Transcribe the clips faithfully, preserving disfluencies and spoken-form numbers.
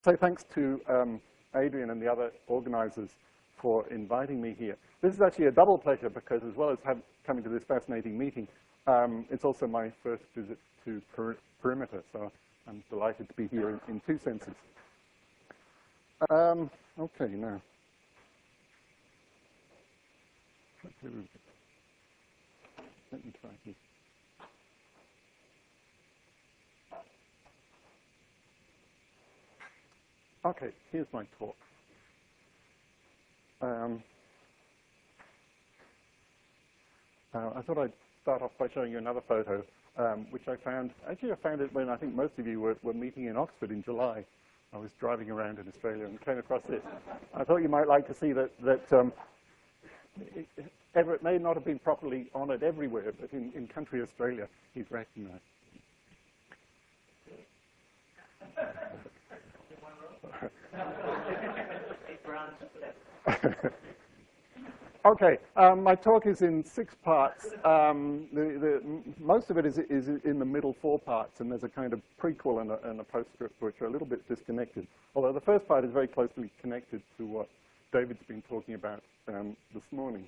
say thanks to um, Adrian and the other organizers for inviting me here. This is actually a double pleasure because as well as have, coming to this fascinating meeting, um, it's also my first visit to per Perimeter, so I'm delighted to be here in, in two senses. Um, okay, now. Let me try this. Okay, here's my talk. Um, uh, I thought I'd start off by showing you another photo, um, which I found, actually I found it when I think most of you were, were meeting in Oxford in July. I was driving around in Australia and came across this. I thought you might like to see that, that um, it, Everett may not have been properly honored everywhere, but in, in country Australia, he's recognized. Okay, um, my talk is in six parts. Um, the, the, most of it is, is in the middle four parts, and there's a kind of prequel and a, and a postscript which are a little bit disconnected. Although the first part is very closely connected to what David's been talking about um, this morning.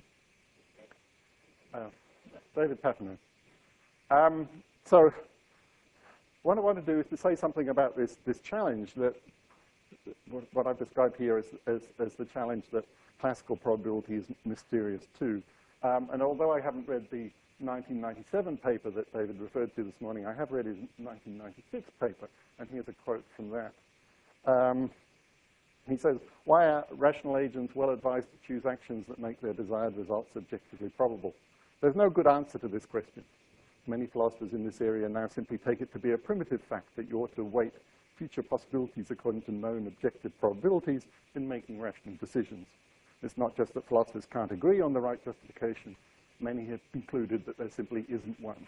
Uh, David Papineau. Um, so what I want to do is to say something about this, this challenge that what I've described here as, as, as the challenge that classical probability is mysterious too. Um, and although I haven't read the nineteen ninety-seven paper that David referred to this morning, I have read his nineteen ninety-six paper, and here's a quote from that. Um, he says, why are rational agents well advised to choose actions that make their desired results objectively probable? There's no good answer to this question. Many philosophers in this area now simply take it to be a primitive fact that you ought to weight future possibilities according to known objective probabilities in making rational decisions. It's not just that philosophers can't agree on the right justification. Many have concluded that there simply isn't one.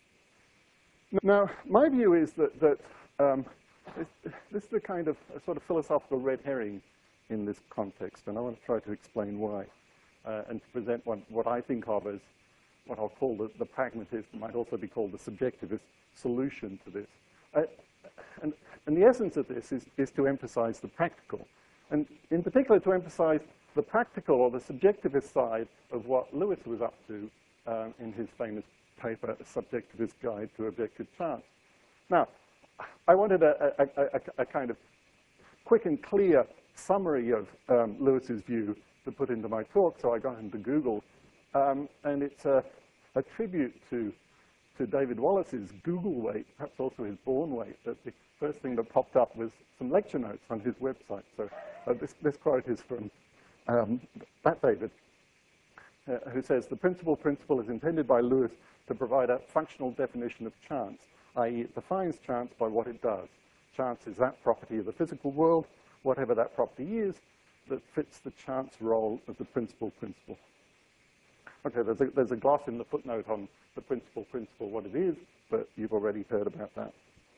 Now, my view is that, that um, this, this is the kind of a sort of philosophical red herring in this context, and I want to try to explain why, uh, and to present one, what I think of as what I'll call the, the pragmatist, might also be called the subjectivist solution to this. Uh, and, and the essence of this is, is to emphasize the practical, and in particular to emphasize the practical or the subjectivist side of what Lewis was up to um, in his famous paper, A Subjectivist Guide to Objective Chance. Now, I wanted a, a, a, a kind of quick and clear summary of um, Lewis's view to put into my talk, so I got into Google, um, and it's a, a tribute to, to David Wallace's Google weight, perhaps also his Born weight, that the first thing that popped up was some lecture notes on his website. So uh, this, this quote is from Um, that David, uh, who says, the principal principle is intended by Lewis to provide a functional definition of chance, that is it defines chance by what it does. Chance is that property of the physical world, whatever that property is, that fits the chance role of the principal principle. Okay, there's a, there's a gloss in the footnote on the principal principle, what it is, but you've already heard about that.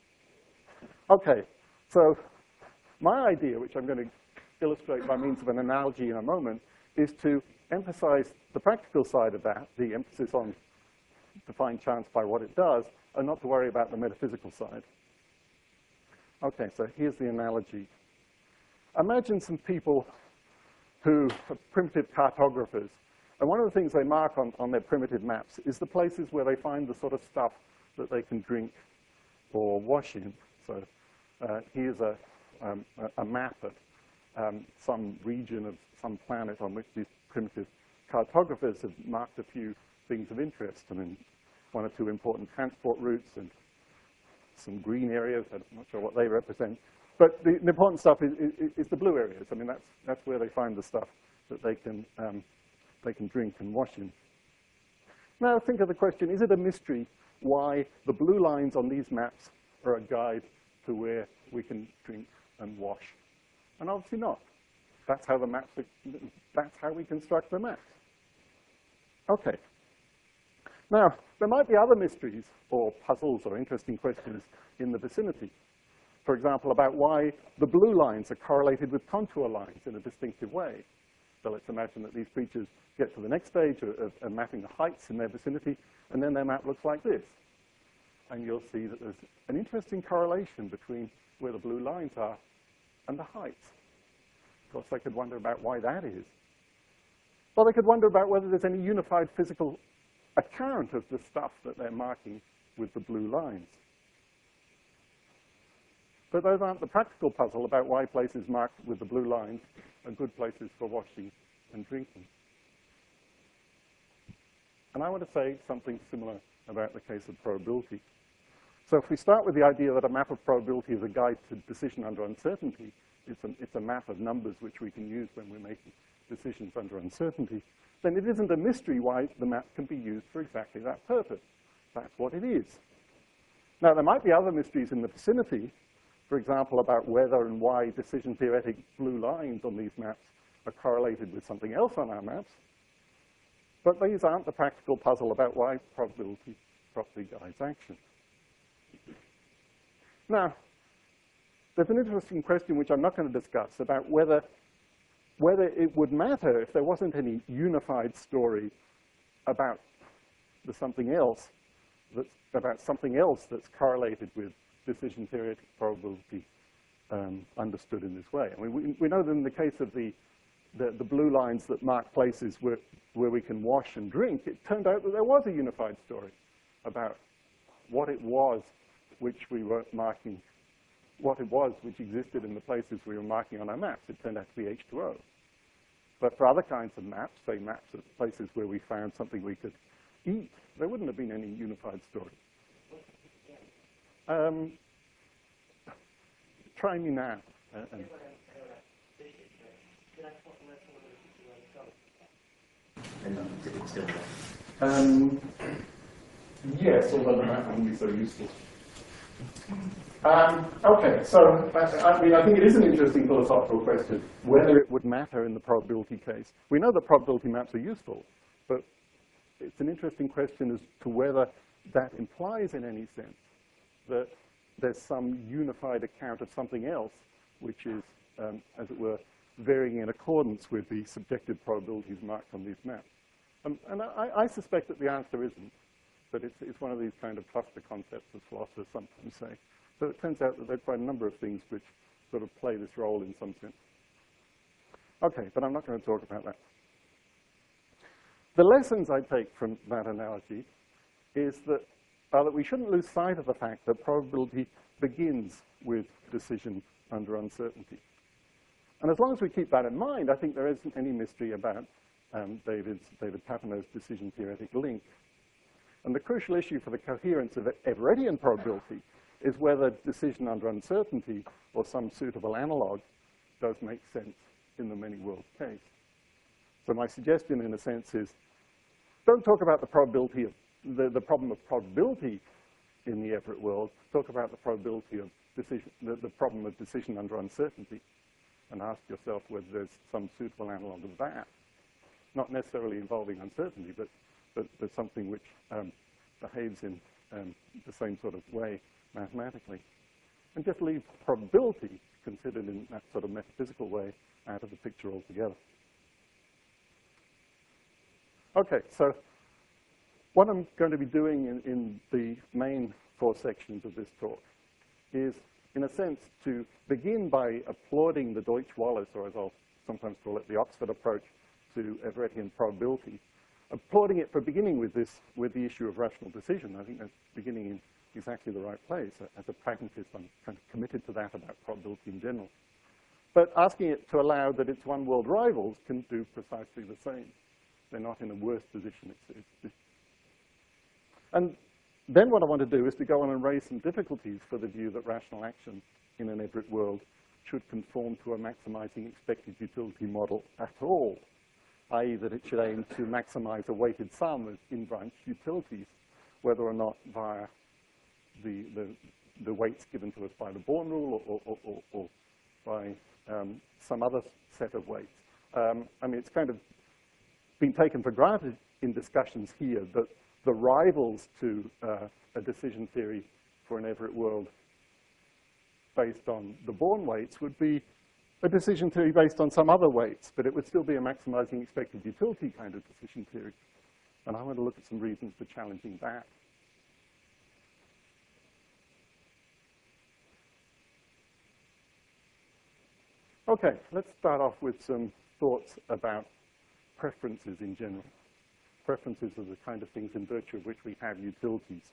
Okay, so my idea, which I'm going to illustrate by means of an analogy in a moment, is to emphasize the practical side of that, the emphasis on define chance by what it does, and not to worry about the metaphysical side. Okay, so here's the analogy. Imagine some people who are primitive cartographers, and one of the things they mark on, on their primitive maps is the places where they find the sort of stuff that they can drink or wash in. So uh, here's a, um, a, a map of Um, some region of some planet on which these primitive cartographers have marked a few things of interest. I mean, one or two important transport routes and some green areas. I'm not sure what they represent. But the, the important stuff is, is, is the blue areas. I mean, that's, that's where they find the stuff that they can, um, they can drink and wash in. Now, think of the question, is it a mystery why the blue lines on these maps are a guide to where we can drink and wash? And obviously not. That's how the maps are, that's how we construct the maps. Okay. Now, there might be other mysteries or puzzles or interesting questions in the vicinity. For example, about why the blue lines are correlated with contour lines in a distinctive way. So let's imagine that these creatures get to the next stage of, of mapping the heights in their vicinity, and then their map looks like this. And you'll see that there's an interesting correlation between where the blue lines are and the heights. Of course, they could wonder about why that is. Or they could wonder about whether there's any unified physical account of the stuff that they're marking with the blue lines. But those aren't the practical puzzle about why places marked with the blue lines are good places for washing and drinking. And I want to say something similar about the case of probability. So if we start with the idea that a map of probability is a guide to decision under uncertainty, it's a, it's a map of numbers which we can use when we're making decisions under uncertainty, then it isn't a mystery why the map can be used for exactly that purpose. That's what it is. Now, there might be other mysteries in the vicinity, for example, about whether and why decision-theoretic blue lines on these maps are correlated with something else on our maps, but these aren't the practical puzzle about why probability properly guides action. Now, there's an interesting question which I'm not going to discuss about whether, whether it would matter if there wasn't any unified story about the something else, that's, about something else that's correlated with decision-theoretic probability um, understood in this way. I mean, we, we know that in the case of the, the, the blue lines that mark places where, where we can wash and drink, it turned out that there was a unified story about what it was which we were marking, what it was which existed in the places we were marking on our maps. It turned out to be H two O. But for other kinds of maps, say maps of places where we found something we could eat, there wouldn't have been any unified story. Um, try me now. Uh, and um, yes, although the map wouldn't be so useful. Um, okay, so I, I mean, I think it is an interesting philosophical question whether it would matter in the probability case. We know that probability maps are useful, but it's an interesting question as to whether that implies in any sense that there's some unified account of something else which is, um, as it were, varying in accordance with the subjective probabilities marked on these maps. Um, and I, I suspect that the answer isn't, but it's, it's one of these kind of cluster concepts as philosophers sometimes say. So it turns out that there are quite a number of things which sort of play this role in some sense. Okay, but I'm not going to talk about that. The lessons I take from that analogy is that, uh, that we shouldn't lose sight of the fact that probability begins with decision under uncertainty. And as long as we keep that in mind, I think there isn't any mystery about um, David's, David Papineau's decision-theoretic link. And the crucial issue for the coherence of Everettian probability is whether decision under uncertainty or some suitable analog does make sense in the many-world case. So my suggestion, in a sense, is don't talk about the probability of the, the problem of probability in the Everett world. Talk about the probability of decision, the, the problem of decision under uncertainty, and ask yourself whether there's some suitable analog of that, not necessarily involving uncertainty, but but, but something which um, behaves in um, the same sort of way mathematically. And just leave probability, considered in that sort of metaphysical way, out of the picture altogether. Okay, so what I'm going to be doing in, in the main four sections of this talk is, in a sense, to begin by applauding the Deutsch-Wallace, or as I'll sometimes call it, the Oxford approach to Everettian probability, applauding it for beginning with this, with the issue of rational decision. I think that's beginning in exactly the right place. As a pragmatist, I'm kind of committed to that about probability in general. But asking it to allow that its one-world rivals can do precisely the same. They're not in a worse position. It's, it's, it's. And then what I want to do is to go on and raise some difficulties for the view that rational action in an Everett world should conform to a maximizing expected utility model at all, that is that it should aim to maximize a weighted sum of in-branch utilities, whether or not via the, the, the weights given to us by the Born rule or, or, or, or by um, some other set of weights. Um, I mean, it's kind of been taken for granted in discussions here that the rivals to uh, a decision theory for an Everett world based on the Born weights would be a decision theory based on some other weights, but it would still be a maximizing expected utility kind of decision theory. And I want to look at some reasons for challenging that. Okay, let's start off with some thoughts about preferences in general. Preferences are the kind of things in virtue of which we have utilities.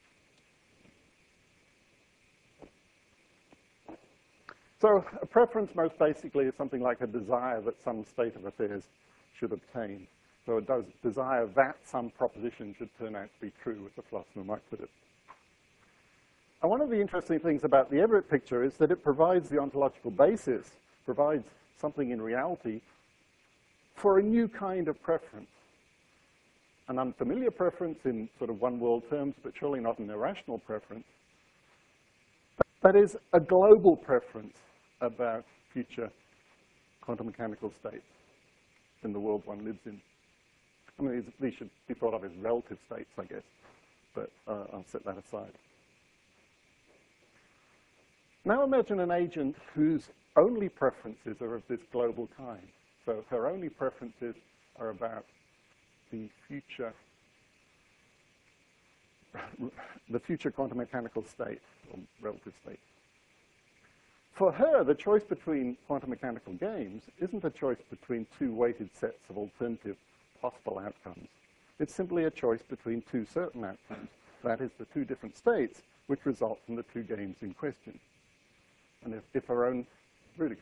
So a preference most basically is something like a desire that some state of affairs should obtain. So it does desire that some proposition should turn out to be true, as a philosopher might put it. And one of the interesting things about the Everett picture is that it provides the ontological basis, provides something in reality for a new kind of preference. An unfamiliar preference in sort of one-world terms, but surely not an irrational preference. That is a global preference about future quantum mechanical states in the world one lives in. I mean, these, these should be thought of as relative states, I guess, but uh, I'll set that aside. Now imagine an agent whose only preferences are of this global kind. So her only preferences are about the future, the future quantum mechanical state, or relative state. For her, the choice between quantum mechanical games isn't a choice between two weighted sets of alternative possible outcomes. It's simply a choice between two certain outcomes. That is, the two different states which result from the two games in question. And if, if her own, really.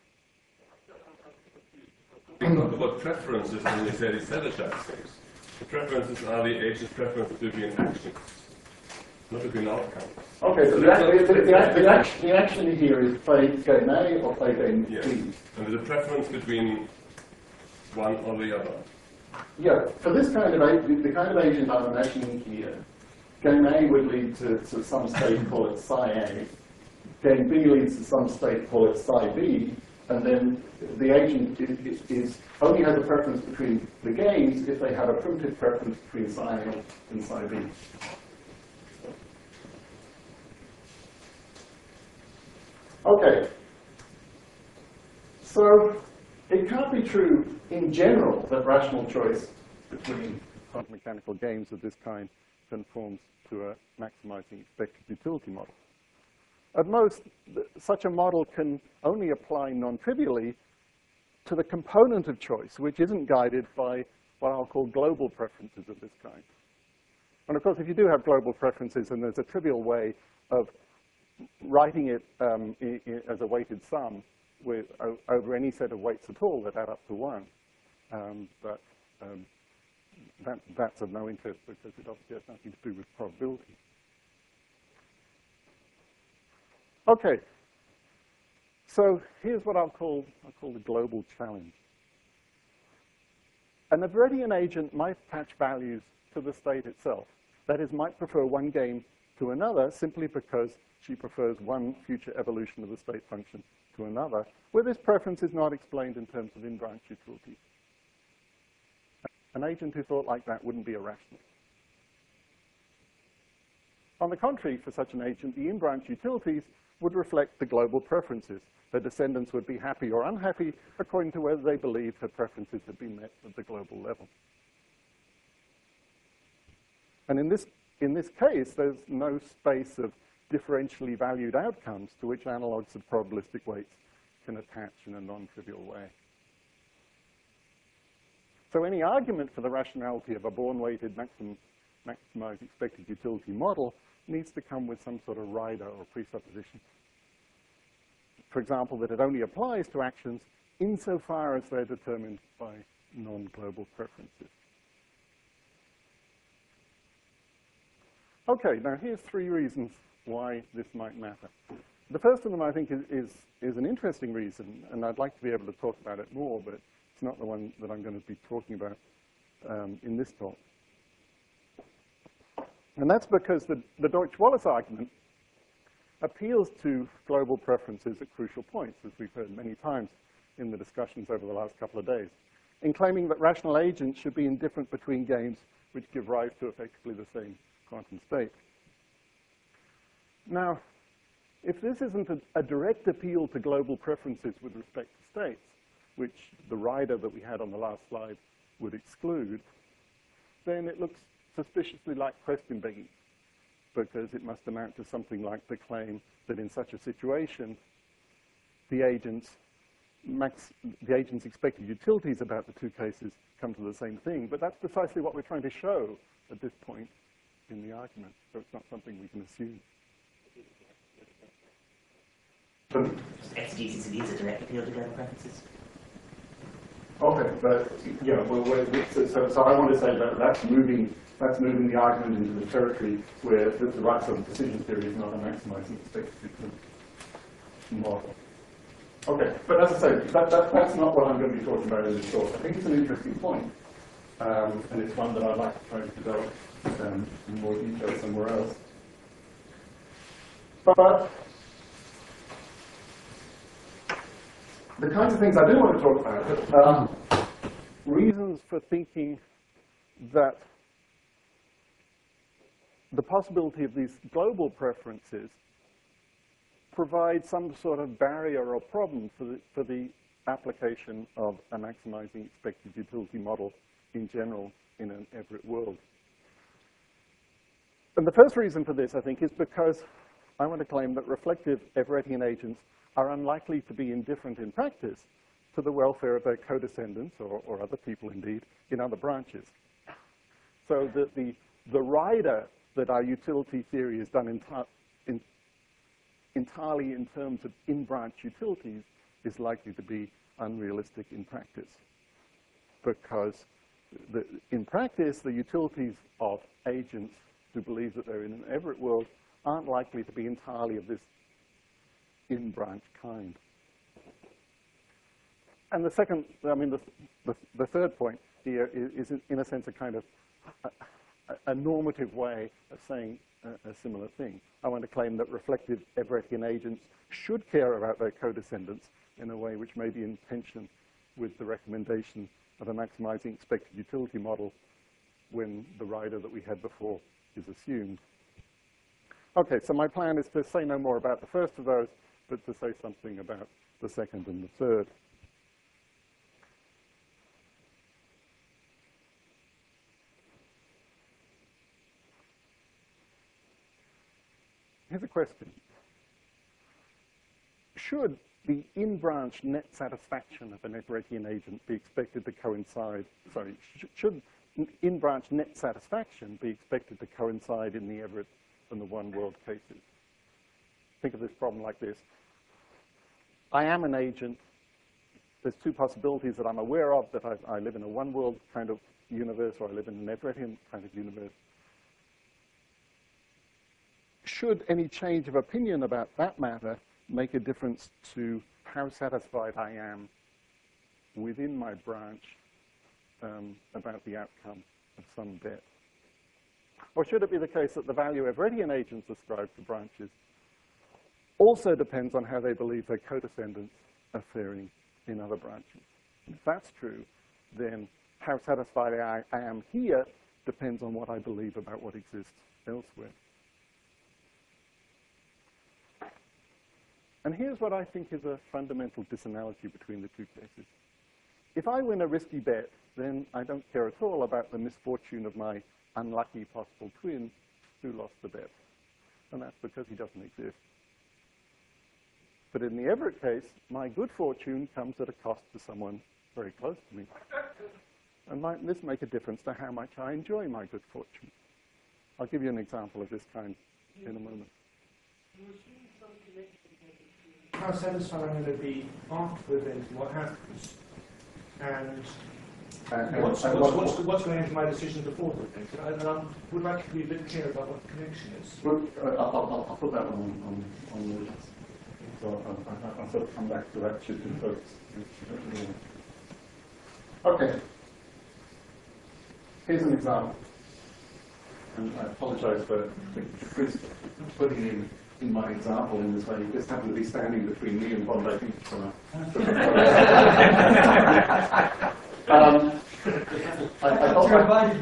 You talk about preferences when you say these Sedachat things. The preferences are the agent's preference between actions, not between outcomes. Okay, so the, the, the, the, action, the action here is play game A or play game B. Yes. And there's a preference between one or the other. Yeah, for this kind of agent, the kind of agent I'm imagining here, game A would lead to, to some state, call it psi A. Game B leads to some state, call it psi B. And then the agent is, is only has a preference between the games if they have a primitive preference between psi A and psi B. Okay. So it can't be true in general that rational choice between quantum mechanical games of this kind conforms to a maximizing expected utility model. At most, such a model can only apply non-trivially to the component of choice, which isn't guided by what I'll call global preferences of this kind. And of course, if you do have global preferences, and there's a trivial way of writing it um, I, I, as a weighted sum with, o over any set of weights at all that add up to one. Um, but um, that, that's of no interest because it obviously has nothing to do with probability. Okay, so here's what I'll call, I'll call the global challenge. An Everettian agent might attach values to the state itself. That is, might prefer one game to another simply because she prefers one future evolution of the state function to another, where this preference is not explained in terms of in-branch utilities. An agent who thought like that wouldn't be irrational. On the contrary, for such an agent, the in-branch utilities would reflect the global preferences. Their descendants would be happy or unhappy according to whether they believed her preferences had been met at the global level. And in this, in this case, there's no space of differentially valued outcomes to which analogs of probabilistic weights can attach in a non-trivial way. So any argument for the rationality of a Born-weighted maxim, maximized expected utility model needs to come with some sort of rider or presupposition. For example, that it only applies to actions insofar as they're determined by non-global preferences. Okay, now here's three reasons why this might matter. The first of them, I think, is, is, is an interesting reason, and I'd like to be able to talk about it more, but it's not the one that I'm going to be talking about um, in this talk. And that's because the, the Deutsch-Wallace argument appeals to global preferences at crucial points, as we've heard many times in the discussions over the last couple of days, in claiming that rational agents should be indifferent between games which give rise to effectively the same quantum state. Now, if this isn't a, a direct appeal to global preferences with respect to states, which the rider that we had on the last slide would exclude, then it looks suspiciously like question begging, because it must amount to something like the claim that in such a situation, the agents max, the agent's expected utilities about the two cases come to the same thing, but that's precisely what we're trying to show at this point in the argument, so it's not something we can assume. Exegesis of these are direct appeal to general preferences. Okay, but yeah, well, we're, so, so, so I want to say that that's moving, that's moving the argument into the territory where the, the right sort of decision theory is not a maximizing expected utility model. Okay, but as I say, that, that, that's not what I'm going to be talking about in this talk. I think it's an interesting point, um, and it's one that I'd like to try to develop um, in more detail somewhere else. But the kinds of things I do want to talk about are um, reasons for thinking that the possibility of these global preferences provide some sort of barrier or problem for the, for the application of a maximizing expected utility model in general in an Everett world. And the first reason for this, I think, is because I want to claim that reflective Everettian agents are unlikely to be indifferent in practice to the welfare of their co-descendants, or, or other people indeed, in other branches. So that the, the rider that our utility theory is done enti in, entirely in terms of in-branch utilities is likely to be unrealistic in practice. Because the, in practice, the utilities of agents who believe that they're in an Everett world aren't likely to be entirely of this in-branch kind. And the second, I mean, the, the, the third point here is, is, in a sense, a kind of a, a normative way of saying a, a similar thing. I want to claim that reflective Everettian agents should care about their co-descendants in a way which may be in tension with the recommendation of a maximizing expected utility model when the rider that we had before is assumed. Okay, so my plan is to say no more about the first of those, but to say something about the second and the third. Here's a question. Should the in-branch net satisfaction of an Everettian agent be expected to coincide, sorry, sh should in-branch net satisfaction be expected to coincide in the Everett and the one-world cases? Think of this problem like this. I am an agent. There's two possibilities that I'm aware of, that I, I live in a one-world kind of universe, or I live in an Everettian kind of universe. Should any change of opinion about that matter make a difference to how satisfied I am within my branch um, about the outcome of some bet? Or should it be the case that the value Everettian agents ascribe to branches also depends on how they believe their co-descendants are faring in other branches? If that's true, then how satisfied I, I am here depends on what I believe about what exists elsewhere. And here's what I think is a fundamental disanalogy between the two cases. If I win a risky bet, then I don't care at all about the misfortune of my unlucky possible twin who lost the bet. And that's because he doesn't exist. But in the Everett case, my good fortune comes at a cost to someone very close to me. And might this make a difference to how much I enjoy my good fortune? I'll give you an example of this kind in a moment. How satisfying will it be after the event and what happens? And And, what's, and what's, what, what's, what's going into my decision before the event? And I would like to be a bit clear about what the connection is. well, uh, I'll, I'll, I'll put that one on, on, on the list. So I'll, I'll, I'll sort of come back to that should you folks. Okay. Here's an example. And I apologize for Chris putting in, in my example in this way. He just happened to be standing between me and Bondi Beach. So um, I, I, told I,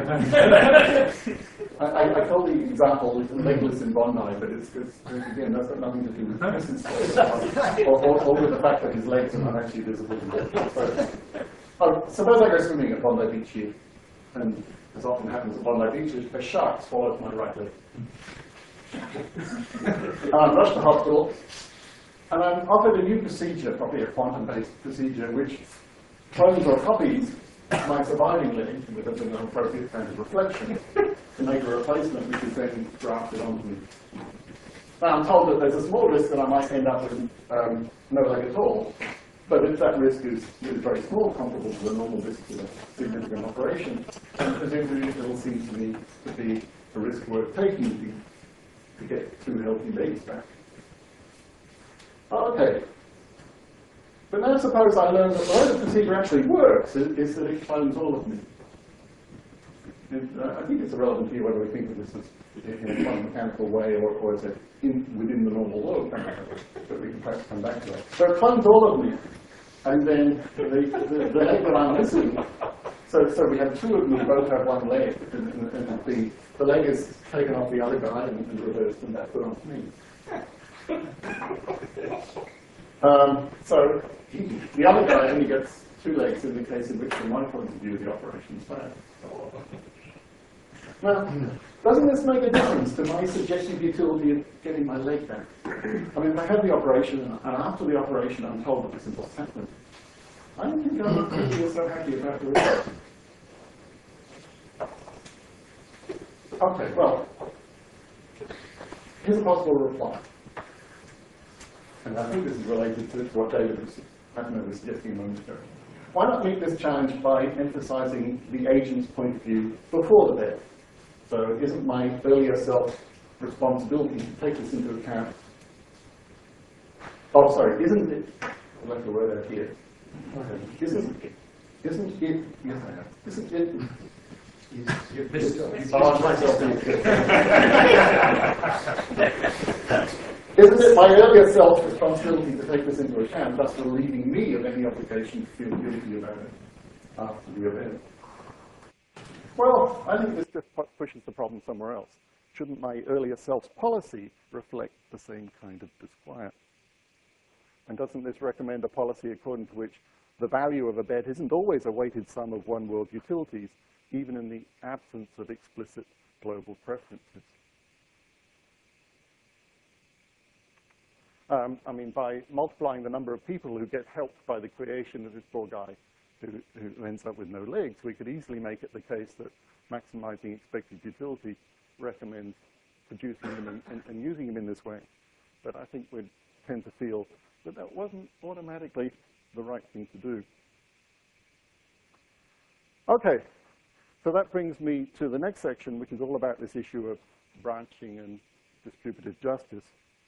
I, I told the example is legless in Bondi, but it's, it's again, that's got nothing to do with distance or, or, or with the fact that his legs are not actually visible. So, oh, suppose I go swimming at Bondi Beach here, and as often happens at Bondi Beach, a shark swallows my right leg. And I rush to hospital, And I'm offered a new procedure, probably a quantum-based procedure, which clones or copies my surviving leg with an appropriate kind of reflection to make a replacement which is then grafted onto me. Now I'm told that there's a small risk that I might end up with um, no leg at all, but if that risk is really very small, comparable to the normal risk of a significant operation, then presumably it will seem to me to be a risk worth taking to, to get two healthy legs back. Okay. But now suppose I learn that the way the procedure actually works is, is that it clones all of me. And, uh, I think it's irrelevant here whether we think of this as in a quantum mechanical way or, or as a in, within the normal world, but we can perhaps come back to that. So it clones all of me, and then the, the, the leg that I'm missing, so, so we have two of me, both have one leg, and, and, and the, the leg is taken off the other guy and, and reversed and that's put on me. Um, so he, the other guy only gets two legs in the case in which, from my point of view, the operation's bad. Now, doesn't this make a difference to my suggested utility of getting my leg back? I mean, if I have the operation, and after the operation I'm told that this is what's happened, I don't think I'm going to be so happy about the result. Okay, well, here's a possible reply. And I think this is related to what David was, was suggesting a moment ago. Why not meet this challenge by emphasizing the agent's point of view before the death? So isn't my earlier self responsibility to take this into account? Oh, sorry, isn't it, I'd like to word out here. Isn't it, isn't it, yes I have, isn't it, you, you, this is, oh, I'm myself Isn't it my earlier self responsibility to take this into account, thus relieving me of any obligation to feel guilty about it after the event? Well, I think this just pushes the problem somewhere else. Shouldn't my earlier self's policy reflect the same kind of disquiet? And doesn't this recommend a policy according to which the value of a bet isn't always a weighted sum of one-world utilities, even in the absence of explicit global preferences? Um, I mean, by multiplying the number of people who get helped by the creation of this poor guy who, who ends up with no legs, we could easily make it the case that maximizing expected utility recommends producing him and, and, and using him in this way. But I think we'd tend to feel that that wasn't automatically the right thing to do. Okay, so that brings me to the next section, which is all about this issue of branching and distributed justice.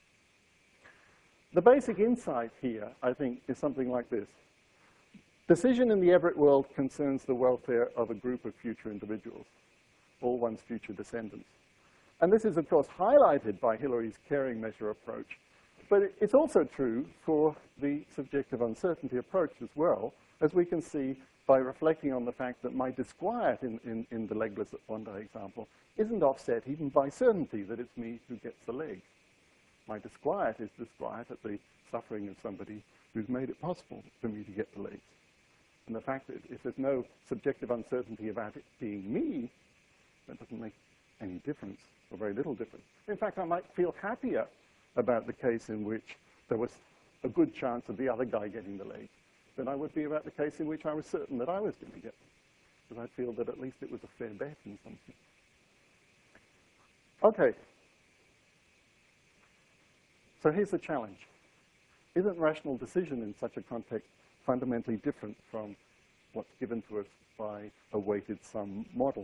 The basic insight here, I think, is something like this. Decision in the Everett world concerns the welfare of a group of future individuals, all one's future descendants. And this is, of course, highlighted by Hillary's caring measure approach. But it's also true for the subjective uncertainty approach as well, as we can see by reflecting on the fact that my disquiet in, in, in the legless at Bondi example isn't offset even by certainty that it's me who gets the leg. My disquiet is disquiet at the suffering of somebody who's made it possible for me to get the legs. And the fact that if there's no subjective uncertainty about it being me, that doesn't make any difference, or very little difference. In fact, I might feel happier about the case in which there was a good chance of the other guy getting the legs than I would be about the case in which I was certain that I was going to get them. Because I feel that at least it was a fair bet in some sense. Okay. So here's the challenge. Isn't rational decision in such a context fundamentally different from what's given to us by a weighted sum model?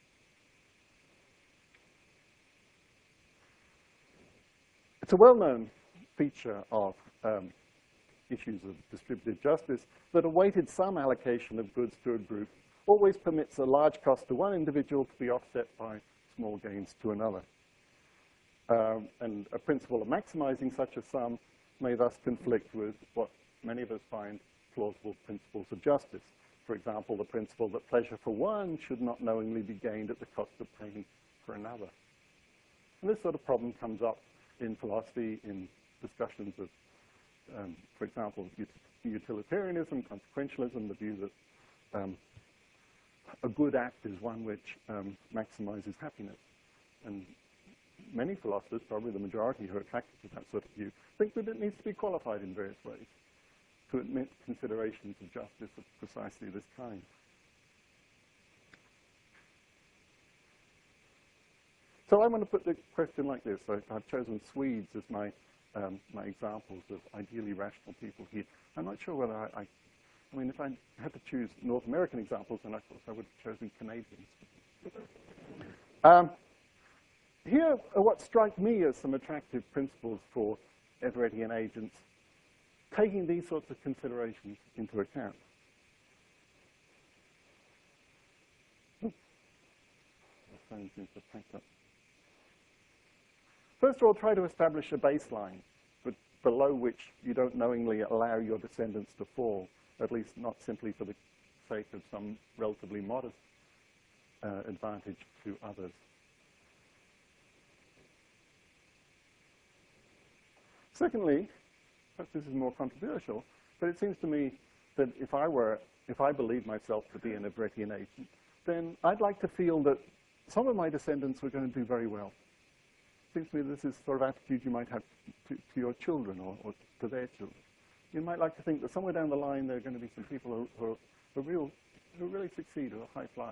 It's a well-known feature of um, issues of distributed justice that a weighted sum allocation of goods to a group always permits a large cost to one individual to be offset by small gains to another. Um, and a principle of maximizing such a sum may thus conflict with what many of us find plausible principles of justice. For example, the principle that pleasure for one should not knowingly be gained at the cost of pain for another. And this sort of problem comes up in philosophy in discussions of, um, for example, utilitarianism, consequentialism, the view that um, a good act is one which um, maximizes happiness. And many philosophers, probably the majority who are attracted to that sort of view, think that it needs to be qualified in various ways to admit considerations of justice of precisely this kind. So I want to put the question like this. I, I've chosen Swedes as my, um, my examples of ideally rational people here. I'm not sure whether I, I, I mean, if I had to choose North American examples, then of course I would have chosen Canadians. Um, here are what strike me as some attractive principles for Everettian agents, taking these sorts of considerations into account. Oops. The phone seems to have packed up. First of all, try to establish a baseline, but below which you don't knowingly allow your descendants to fall, at least not simply for the sake of some relatively modest uh, advantage to others. Secondly, perhaps this is more controversial, but it seems to me that if I were, if I believed myself to be an Everettian agent, then I'd like to feel that some of my descendants were going to do very well. It seems to me this is the sort of attitude you might have to, to your children or, or to their children. You might like to think that somewhere down the line there are going to be some people who, who, are, who, are real, who really succeed, who are high flyers.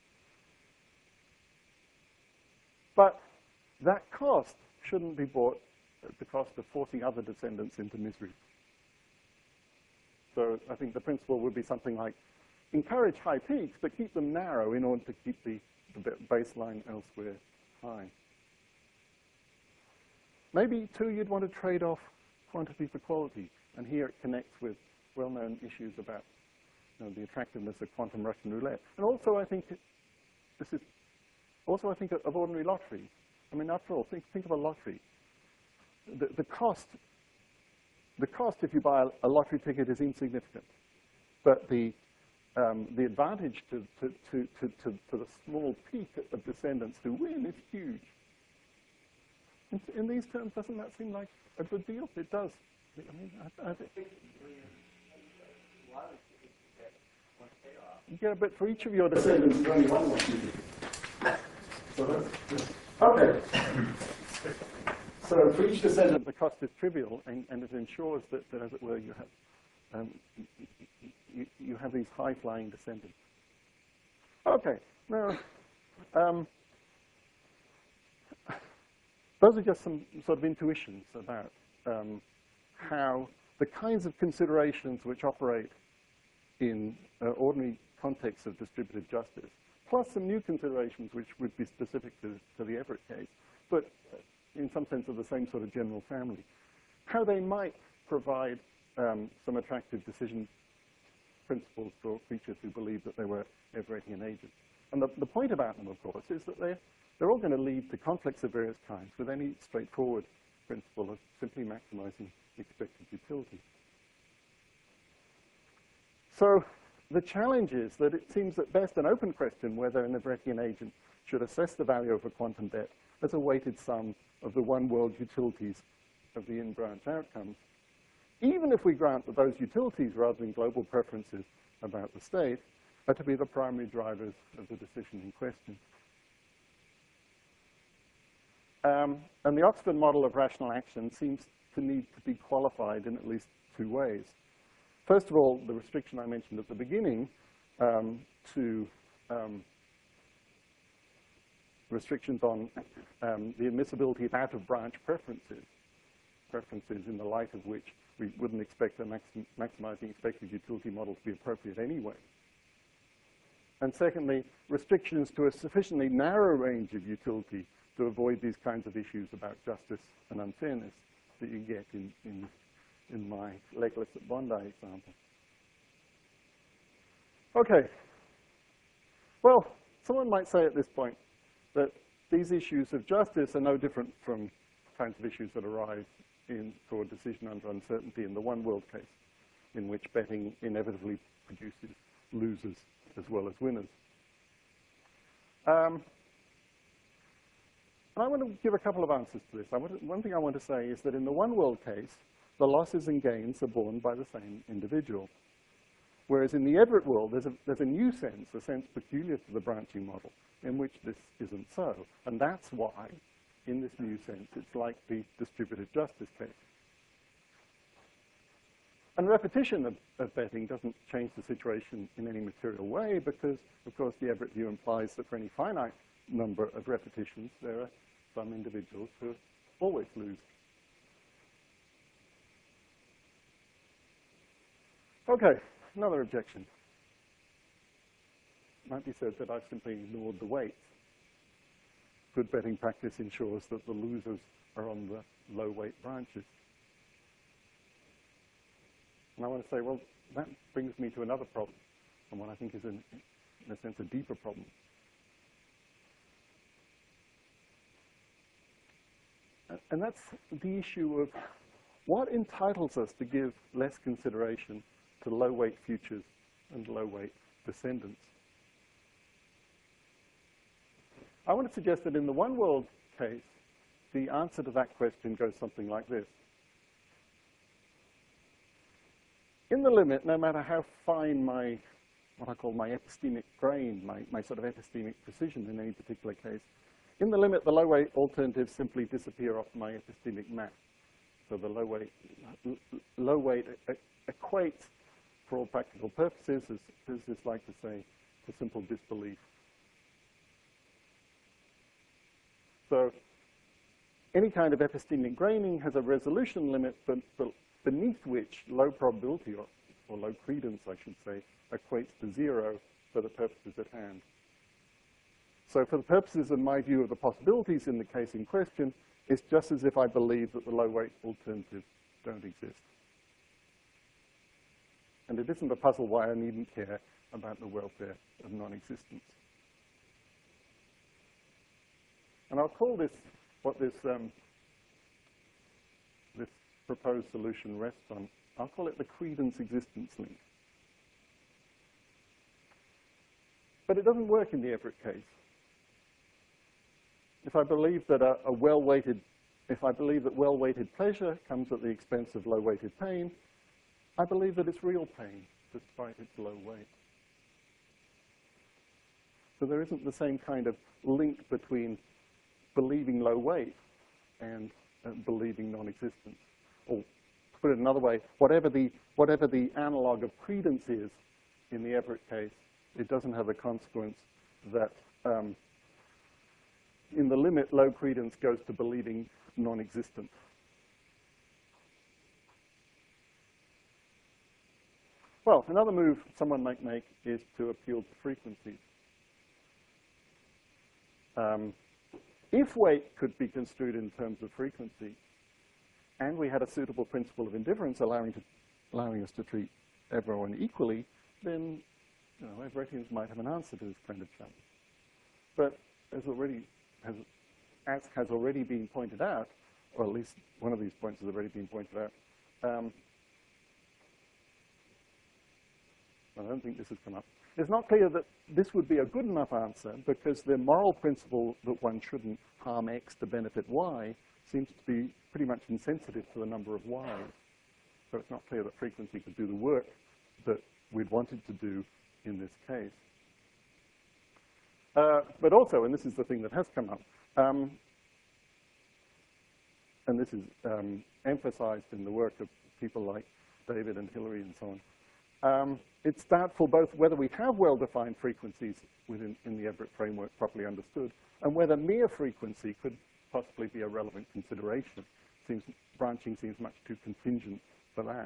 But that cost shouldn't be bought at the cost of forcing other descendants into misery. So I think the principle would be something like, encourage high peaks, but keep them narrow in order to keep the, the baseline elsewhere high. Maybe, too, you'd want to trade off quantity for quality. And here it connects with well-known issues about you know, the attractiveness of quantum Russian roulette. And also, I think, it, this is, also I think of ordinary lottery. I mean, after all, think, think of a lottery. The, the cost, the cost if you buy a, a lottery ticket is insignificant. But the, um, the advantage to, to, to, to, to, to the small peak of descendants who win is huge. In, in these terms, doesn't that seem like a good deal? It does. I mean, I, I think. Yeah, but for each of your descendants, there's only one lottery. So that's, okay. So for each descendant, the cost is trivial, and, and it ensures that, that, as it were, you have um, you, you have these high-flying descendants. Okay. Now. Um, Those are just some sort of intuitions about um, how the kinds of considerations which operate in uh, ordinary contexts of distributive justice, plus some new considerations which would be specific to, to the Everett case, but in some sense of the same sort of general family, how they might provide um, some attractive decision principles for creatures who believe that they were Everettian agents. And the, the point about them, of course, is that they're They're all going to lead to conflicts of various kinds with any straightforward principle of simply maximizing expected utility. So the challenge is that it seems at best an open question whether an Everettian agent should assess the value of a quantum bet as a weighted sum of the one-world utilities of the in-branch outcomes, even if we grant that those utilities, rather than global preferences about the state, are to be the primary drivers of the decision in question. Um, and the Oxford model of rational action seems to need to be qualified in at least two ways. First of all, the restriction I mentioned at the beginning um, to um, restrictions on um, the admissibility of out-of-branch preferences, preferences in the light of which we wouldn't expect a maxim maximizing expected utility model to be appropriate anyway. And secondly, restrictions to a sufficiently narrow range of utility to avoid these kinds of issues about justice and unfairness that you get in, in, in my legless at Bondi example. Okay. Well, someone might say at this point that these issues of justice are no different from kinds of issues that arise in, for a decision under uncertainty in the one-world case, in which betting inevitably produces losers as well as winners. Um, I want to give a couple of answers to this. I want to, one thing I want to say is that in the one-world case, the losses and gains are borne by the same individual. Whereas in the Everett world, there's a, there's a new sense, a sense peculiar to the branching model, in which this isn't so. And that's why in this new sense. It's like the distributed justice case. And repetition of, of betting doesn't change the situation in any material way because, of course, the Everett view implies that for any finite number of repetitions, there are some individuals who always lose. Okay, another objection. It might be said that I've simply ignored the weights. Good betting practice ensures that the losers are on the low-weight branches. And I want to say, well, that brings me to another problem, and what I think is, in, in a sense, a deeper problem. And that's the issue of what entitles us to give less consideration to low-weight futures and low-weight descendants. I want to suggest that in the one-world case, the answer to that question goes something like this. In the limit, no matter how fine my, what I call my epistemic grain, my, my sort of epistemic precision in any particular case, in the limit, the low-weight alternatives simply disappear off my epistemic map. So the low-weight low-weight equates, for all practical purposes, as physicists like to say, to simple disbelief. So any kind of epistemic graining has a resolution limit, but, but beneath which low probability, or, or low credence, I should say, equates to zero for the purposes at hand. So for the purposes of my view of the possibilities in the case in question, it's just as if I believe that the low-weight alternatives don't exist. And it isn't a puzzle why I needn't care about the welfare of non-existence. And I'll call this, what this, um, this proposed solution rests on, I'll call it the credence existence link. But it doesn't work in the Everett case. If I believe that a, a well-weighted, if I believe that well-weighted pleasure comes at the expense of low-weighted pain, I believe that it's real pain, despite its low weight. So there isn't the same kind of link between believing low weight and uh, believing non-existence. Or to put it another way, whatever the, whatever the analog of credence is in the Everett case, it doesn't have the consequence that um, in the limit, low credence goes to believing non-existent. Well, another move someone might make is to appeal to frequencies. Um, if weight could be construed in terms of frequency, and we had a suitable principle of indifference allowing, to, allowing us to treat everyone equally, then you know, Everettians might have an answer to this kind of challenge. But as already has, as has already been pointed out, or at least one of these points has already been pointed out, um, I don't think this has come up. It's not clear that this would be a good enough answer because the moral principle that one shouldn't harm X to benefit Y seems to be pretty much insensitive to the number of Y's. So it's not clear that frequency could do the work that we'd wanted to do in this case. Uh, but also, and this is the thing that has come up, um, and this is um, emphasized in the work of people like David and Hillary and so on, um, it's doubtful both whether we have well-defined frequencies within in the Everett framework properly understood, and whether mere frequency could possibly be a relevant consideration. Seems, branching seems much too contingent for that.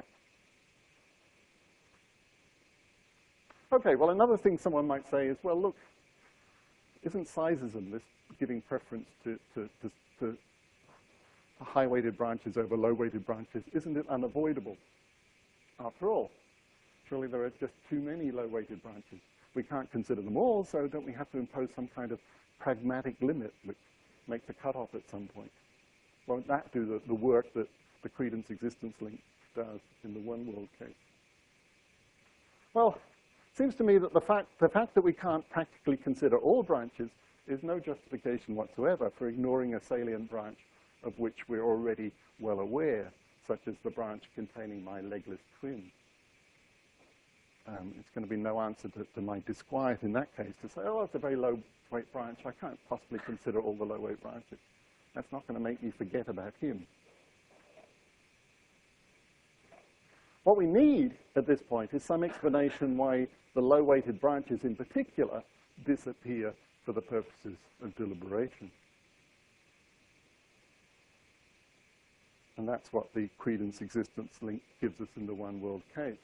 Okay, well, another thing someone might say is, well, look, isn't sizeism, this giving preference to, to, to, to high-weighted branches over low-weighted branches, isn't it unavoidable? After all, surely there are just too many low-weighted branches. We can't consider them all, so don't we have to impose some kind of pragmatic limit which makes a cutoff at some point? Won't that do the, the work that the credence existence link does in the one-world case? Well, it seems to me that the fact, the fact that we can't practically consider all branches is no justification whatsoever for ignoring a salient branch of which we're already well aware, such as the branch containing my legless twin. Um, it's going to be no answer to, to my disquiet in that case to say, oh, it's a very low-weight branch. I can't possibly consider all the low-weight branches. That's not going to make me forget about him. What we need at this point is some explanation why the low-weighted branches in particular disappear for the purposes of deliberation. And that's what the credence existence link gives us in the one world case.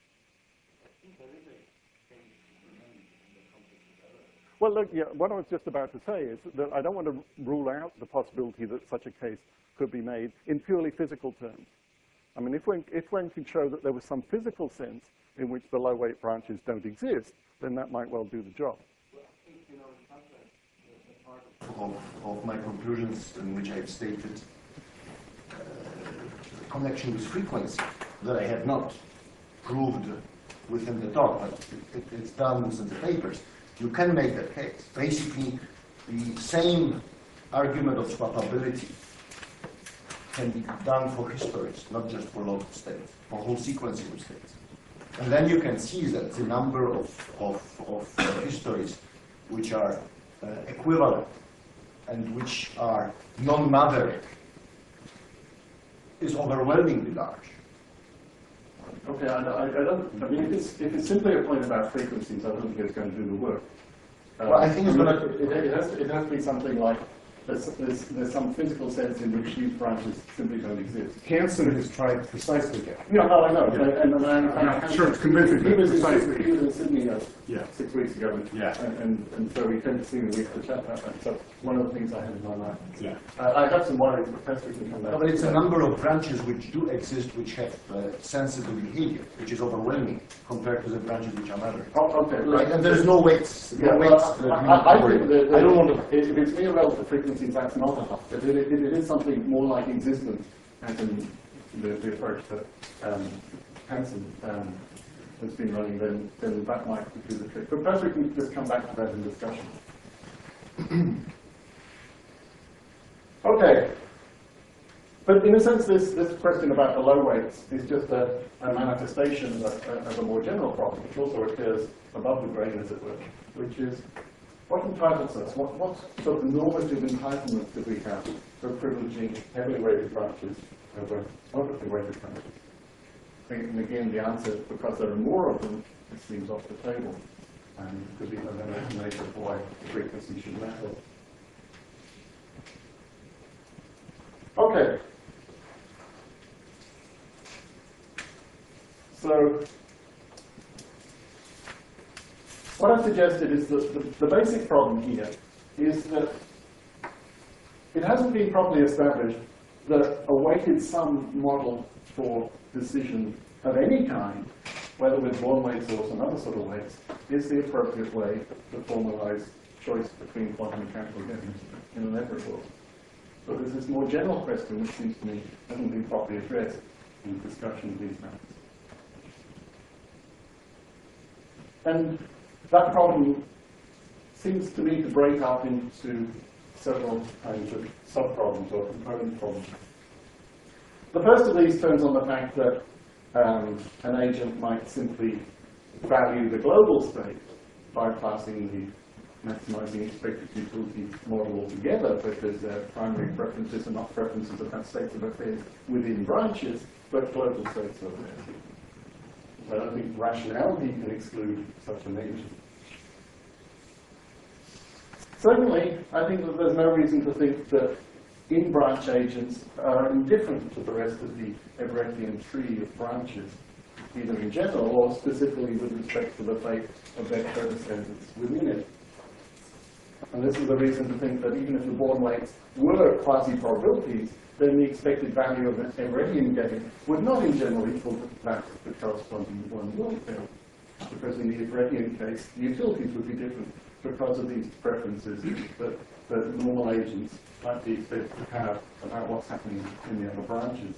Well, look, yeah, what I was just about to say is that I don't want to rule out the possibility that such a case could be made in purely physical terms. I mean, if one, if one could show that there was some physical sense in which the low-weight branches don't exist, then that might well do the job. Of, of my conclusions in which I've stated uh, connection with frequency that I have not proved within the talk, but it, it, it's done within the papers. You can make that case. Basically, the same argument of swappability can be done for histories, not just for local states, for whole sequencing of states. And then you can see that the number of, of, of uh, histories which are uh, equivalent and which are non-Maverick is overwhelmingly large. Okay, I, I, I don't. I mean, if it's if it's simply a point about frequencies, I don't think it's going to do the work. Uh, Well, I think it's mean, gonna- It, it, has to, it has to be something like there's, there's there's some physical sense in which these branches simply don't exist. Hansen has tried precisely that. Yeah, no, I know. And, and, and I, I'm not I, sure it's convincing, He but was in, precisely. he was in Sydney uh, Yeah. six weeks ago, and, Yeah. and, and, and so we came to see him a week to chat about that. So one of the things I had in my mind. Yeah. Uh, I have some worries, but perhaps we can come back. No, but it's a number of branches which do exist, which have uh, sensible behavior, which is overwhelming compared to the branches which are Maverick. Oh, okay, Right, and there's no weights. No Yeah, weights well, that I, we I, I need to worry think that, about. that I don't want to. if it's near relative frequencies, that's not enough. If it, if it is something more like existence, as in the, the approach that um, Hansen um, has been running, then, then that might do the trick. But perhaps we can just come back to that in discussion. Okay. But in a sense, this, this question about the low weights is just a, a manifestation of a, of a more general problem, which also occurs above the grain, as it were, which is what entitles us? What, what sort of normative entitlement do we have for privileging heavily weighted branches over moderately weighted branches? And again, the answer, because there are more of them, it seems off the table. And it could be an explanation of why frequency should matter. Okay. So, what I've suggested is that the, the basic problem here is that it hasn't been properly established that a weighted sum model for decision of any kind, whether with Born weights or some other sort of weights, is the appropriate way to formalize choice between quantum mechanical games in an Everett world. But there's this more general question which seems to me hasn't been properly addressed in the discussion of these matters. And that problem seems to me to break up into several kinds of sub-problems or component problems. The first of these turns on the fact that um, an agent might simply value the global state by passing the maximizing expected utility model altogether, because their primary preferences are not preferences about states of affairs within branches, but global states of affairs. I don't think rationality can exclude such an agent. Secondly, I think that there's no reason to think that in-branch agents are indifferent to the rest of the Everettian tree of branches, either in general or specifically with respect to the fate of their predecessors within it. And this is the reason to think that even if the Born weights were quasi-probabilities, then the expected value of an Everettian game would not in general equal that of the corresponding one world game. Because in the Everettian case, the utilities would be different because of these preferences that, that normal agents might be expected to have about what's happening in the other branches.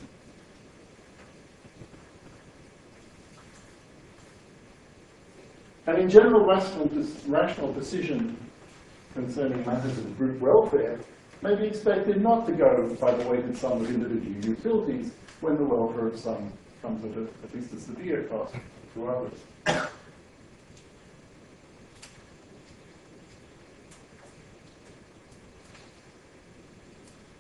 And in general, rational, rational decision concerning matters of group welfare may be expected not to go by the weighted sum of individual utilities when the welfare of some comes at, a, at least a severe cost to others.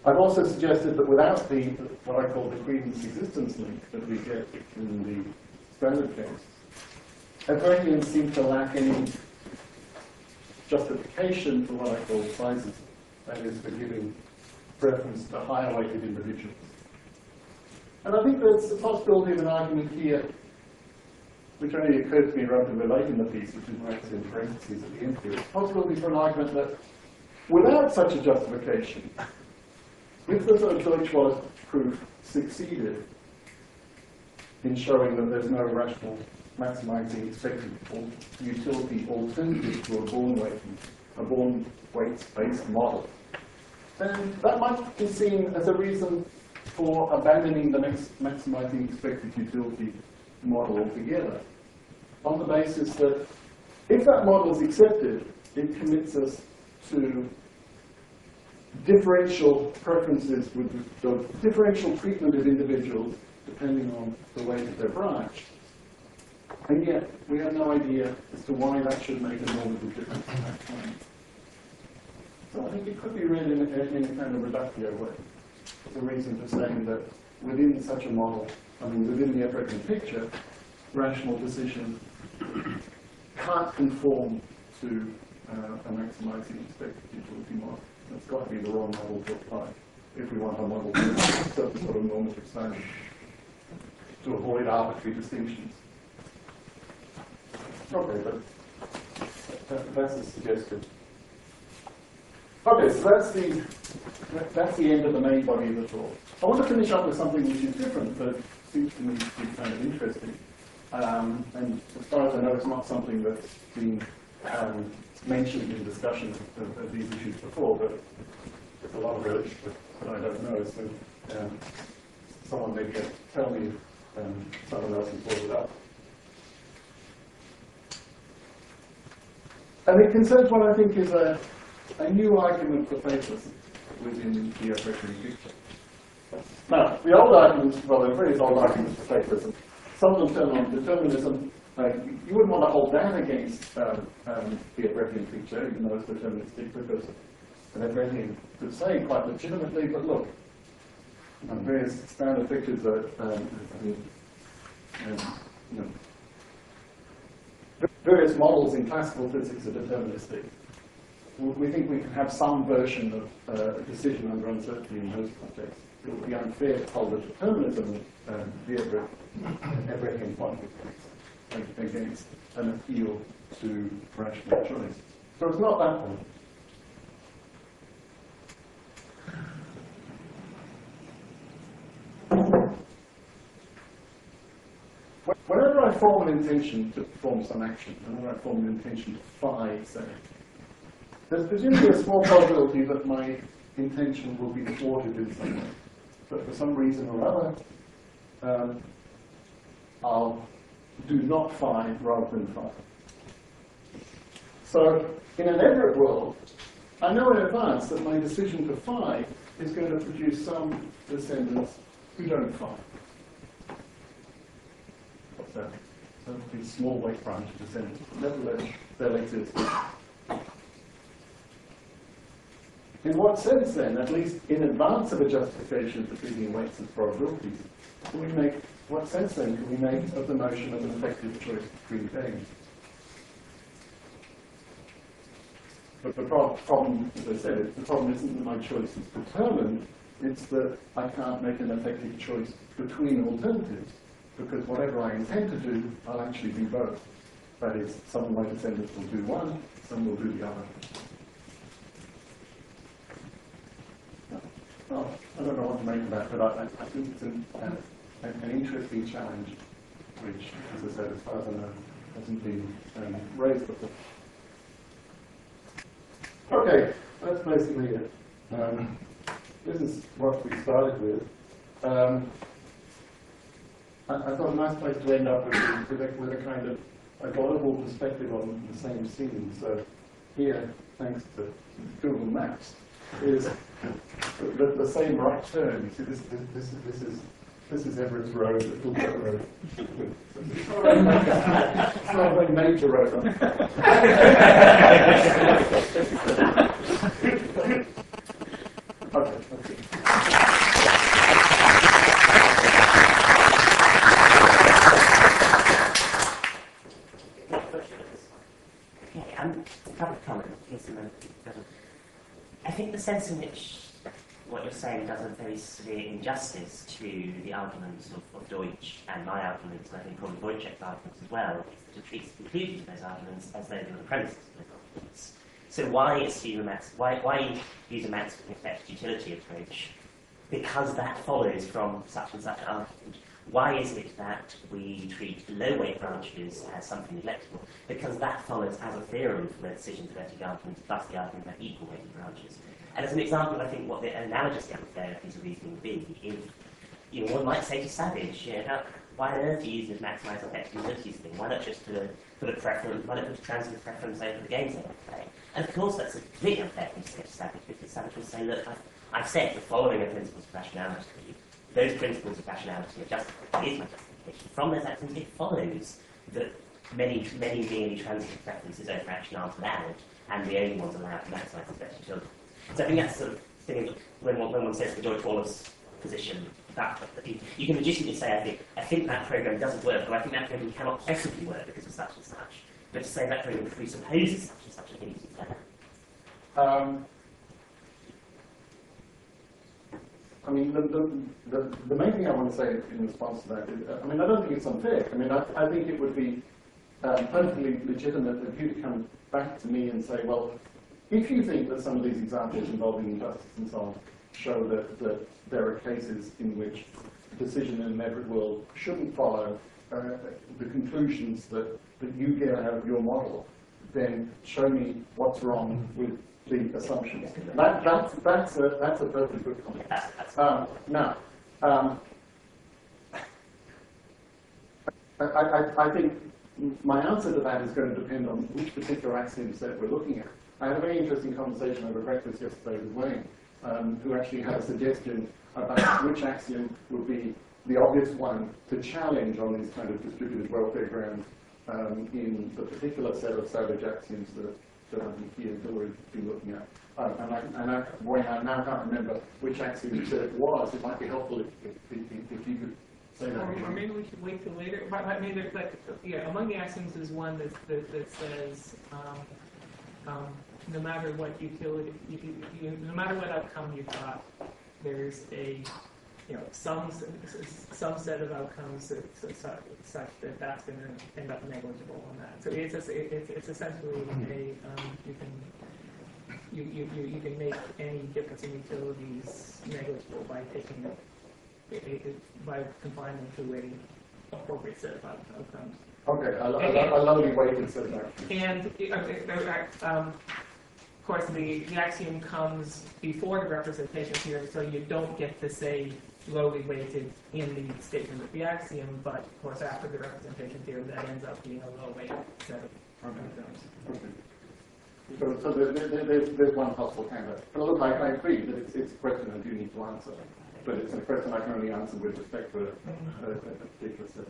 I've also suggested that without the, what I call the credence existence link that we get in the standard case, Everettians seem to lack any justification for what I call sizes, that is, for giving preference to higher weighted individuals. And I think there's the possibility of an argument here, which only occurred to me relatively late in the piece, which is why it's in parentheses at the end here. It's a possibility for an argument that without such a justification, if the sort of Deutsch-Wallace proof succeeded in showing that there's no rational maximizing expected utility alternative to a born weight, a born weights-based model, then that might be seen as a reason for abandoning the max maximizing expected utility model altogether, on the basis that if that model is accepted, it commits us to differential preferences with the differential treatment of individuals depending on the way that they're branched. And yet, we have no idea as to why that should make a normative difference in that time. So I think it could be read in a, in a kind of reductio way. It's a reason for saying that within such a model, I mean, within the Everettian picture, rational decision can't conform to uh, a maximizing expected utility model. That's got to be the wrong model to apply if we want a model to have a certain sort of normative standard to avoid arbitrary distinctions. Okay, but that, that's a suggestion. Okay, so that's the that's the end of the main body of the talk. I want to finish up with something which is different, but seems to me to be kind of interesting. Um, and as far as I know, it's not something that's been um, mentioned in discussion of, of these issues before, but there's a lot of it that I don't know. So um, someone may get, tell me if um, someone else has brought it up. And it concerns what I think is a, a new argument for fatalism within the Everettian picture. Now, the old arguments, well, there are various old arguments for fatalism. Some of them turn on determinism. Uh, you wouldn't want to hold that against um, um, the Everettian picture, even though it's deterministic, because an Everettian could say quite legitimately, but look, um, various standard pictures are, um, I mean, um, you know, various models in classical physics are deterministic. We think we can have some version of uh, decision under uncertainty in those contexts. It would be unfair to hold the determinism of um, the Everettian quantum mechanics against an appeal to rational choice. So it's not that one. Whenever I form an intention to perform some action, whenever I form an intention to phi, say, there's presumably a small probability that my intention will be thwarted in some way. But for some reason or other, um, I'll do not phi rather than phi. So in an Everett world, I know in advance that my decision to phi is going to produce some descendants who don't phi. What's that? So these small weight branch descendants. Nevertheless, they'll exist. In what sense then, at least in advance of a justification for treating weights as probabilities, can we make, what sense then can we make of the notion of an effective choice between things? But the pro problem, as I said, the problem isn't that my choice is determined, it's that I can't make an effective choice between alternatives, because whatever I intend to do, I'll actually do both. That is, some of my descendants will do one, some will do the other. Well, I don't know what to make of that, but I, I think it's an, an, an interesting challenge, which, as I said, as far as I know, hasn't been um, raised before. Okay, that's basically it. Um, this is what we started with. Um, I, I thought a nice place to end up with, with, a, with a kind of a global perspective on the same scene. So here, thanks to Google Maps, is the, the same right turn. You see, this, this, this, is, this is this is Everett's Road, Little Bit Road. It's not a major, it's not a very major road. Okay, that's it. Okay, um, a couple of comments. Yes, and then- I think the sense in which what you're saying does a very severe injustice to the arguments of, of Deutsch and my arguments, and I think probably Wojciech's arguments as well, is to treat the conclusions of those arguments as though they were the premises of those arguments. So why assume a max, why, why use a maximum effect utility approach? Because that follows from such and such argument. Why is it that we treat low-weight branches as something neglectable? Because that follows as a theorem from the decision-theoretic argument plus the argument about equal-weighted branches. And as an example, I think what the analogous piece of reasoning would be, if you know, one might say to Savage, you know, how, why on earth do you use this maximise effective utilities thing? Why not just put a, put a preference, why not put a transitive preference over the gains they play? And of course, that's a completely unfair thing to say to Savage, because Savage will say, look, I've, I've said the following are principles of rationality. Those principles of rationality are justified. Here's my justification. From those axioms, it follows that many, many merely transitive preferences over action aren't allowed, and the only ones allowed to maximise effective utility. So I think that's the sort of thing when one, when one says the George Wallace position, that, that you, you can legitimately say, I think, I think that program doesn't work, or I think that program cannot possibly work because of such and such. But to say that program presupposes such and such, I think is fair. Um, I mean, the, the, the, the main thing I want to say in response to that is, uh, I mean, I don't think it's unfair. I mean, I, I think it would be um, perfectly legitimate if you to come back to me and say, well, if you think that some of these examples involving injustice and so on show that, that there are cases in which decision in the measured world shouldn't follow uh, the conclusions that, that you get out of your model, then show me what's wrong with the assumptions. That, that's, that's, a, that's a perfectly good comment. Um, now, um, I, I, I think my answer to that is going to depend on which particular axiom set we're looking at. I had a very interesting conversation over breakfast yesterday with Wayne, um, who actually had a suggestion about which axiom would be the obvious one to challenge on these kind of distributed welfare grounds um, in the particular set of Savage axioms that, that I think he and Hillary have been looking at. Um, and I, and I, Wayne, I now can't remember which axiom you said it was. It might be helpful if, if, if, if you could say that Or, again. or maybe we should wait till later. But, but maybe, like, yeah, among the axioms is one that that, that says um, um, no matter what utility, you, you, you, no matter what outcome you've got, there's a you know some some set of outcomes that, such, such that that's going to end up negligible on that. So it's a, it's, it's essentially a um, you can. You, you, you, you can make any difference in utilities negligible by taking it, it, it by confining them to a appropriate set of outcomes. Okay, a, a, a lowly weighted set of actions. And uh, um, of course, the, the axiom comes before the representation theory, so you don't get to say lowly weighted in the statement of the axiom, but of course after the representation theory that ends up being a low weighted set of outcomes. Okay. So, so there, there, there's, there's one possible candidate. But look, I, I agree that it's, it's a question I do need to answer, but it's a question I can only answer with respect to a, a, a particular set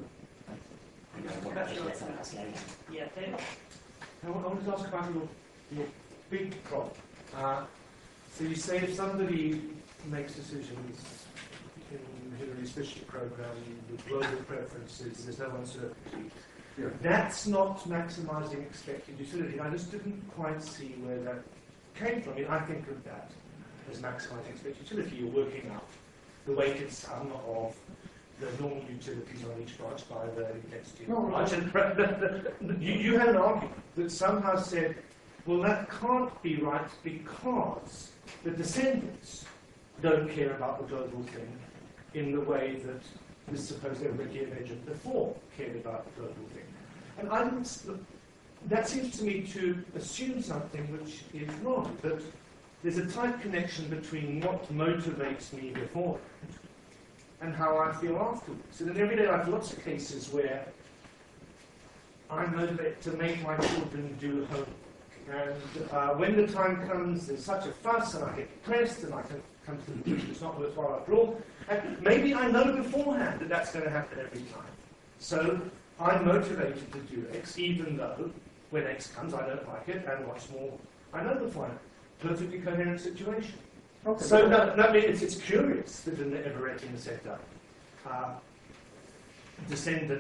of. Yeah, David. I want I wanted to ask about your, your big problem. Uh, so you say if somebody makes decisions in Hillary's Bishop program with global preferences, there's no uncertainty. Yeah. That's not maximising expected utility. I just didn't quite see where that came from. I mean, I think of that as maximising expected utility. You're working out the weighted sum of the normal utilities on each branch by the density of the branch. And you, you had an argument that somehow said, well, that can't be right because the descendants don't care about the global thing in the way that this supposed Everettian agent before cared about the global thing. And I didn't, that seems to me to assume something which is wrong, that there's a tight connection between what motivates me beforehand and how I feel afterwards. And in everyday life, lots of cases where I'm motivated to make my children do homework. And uh, when the time comes, there's such a fuss, and I get depressed, and I can come to the conclusion it's not worthwhile after all. And maybe I know beforehand that that's going to happen every time. So I'm motivated to do X, even though when X comes, I don't like it, and what's more, I know beforehand. Perfectly coherent situation. Okay. So that, that means it's, it's curious that in the Everettian setup, uh, descendants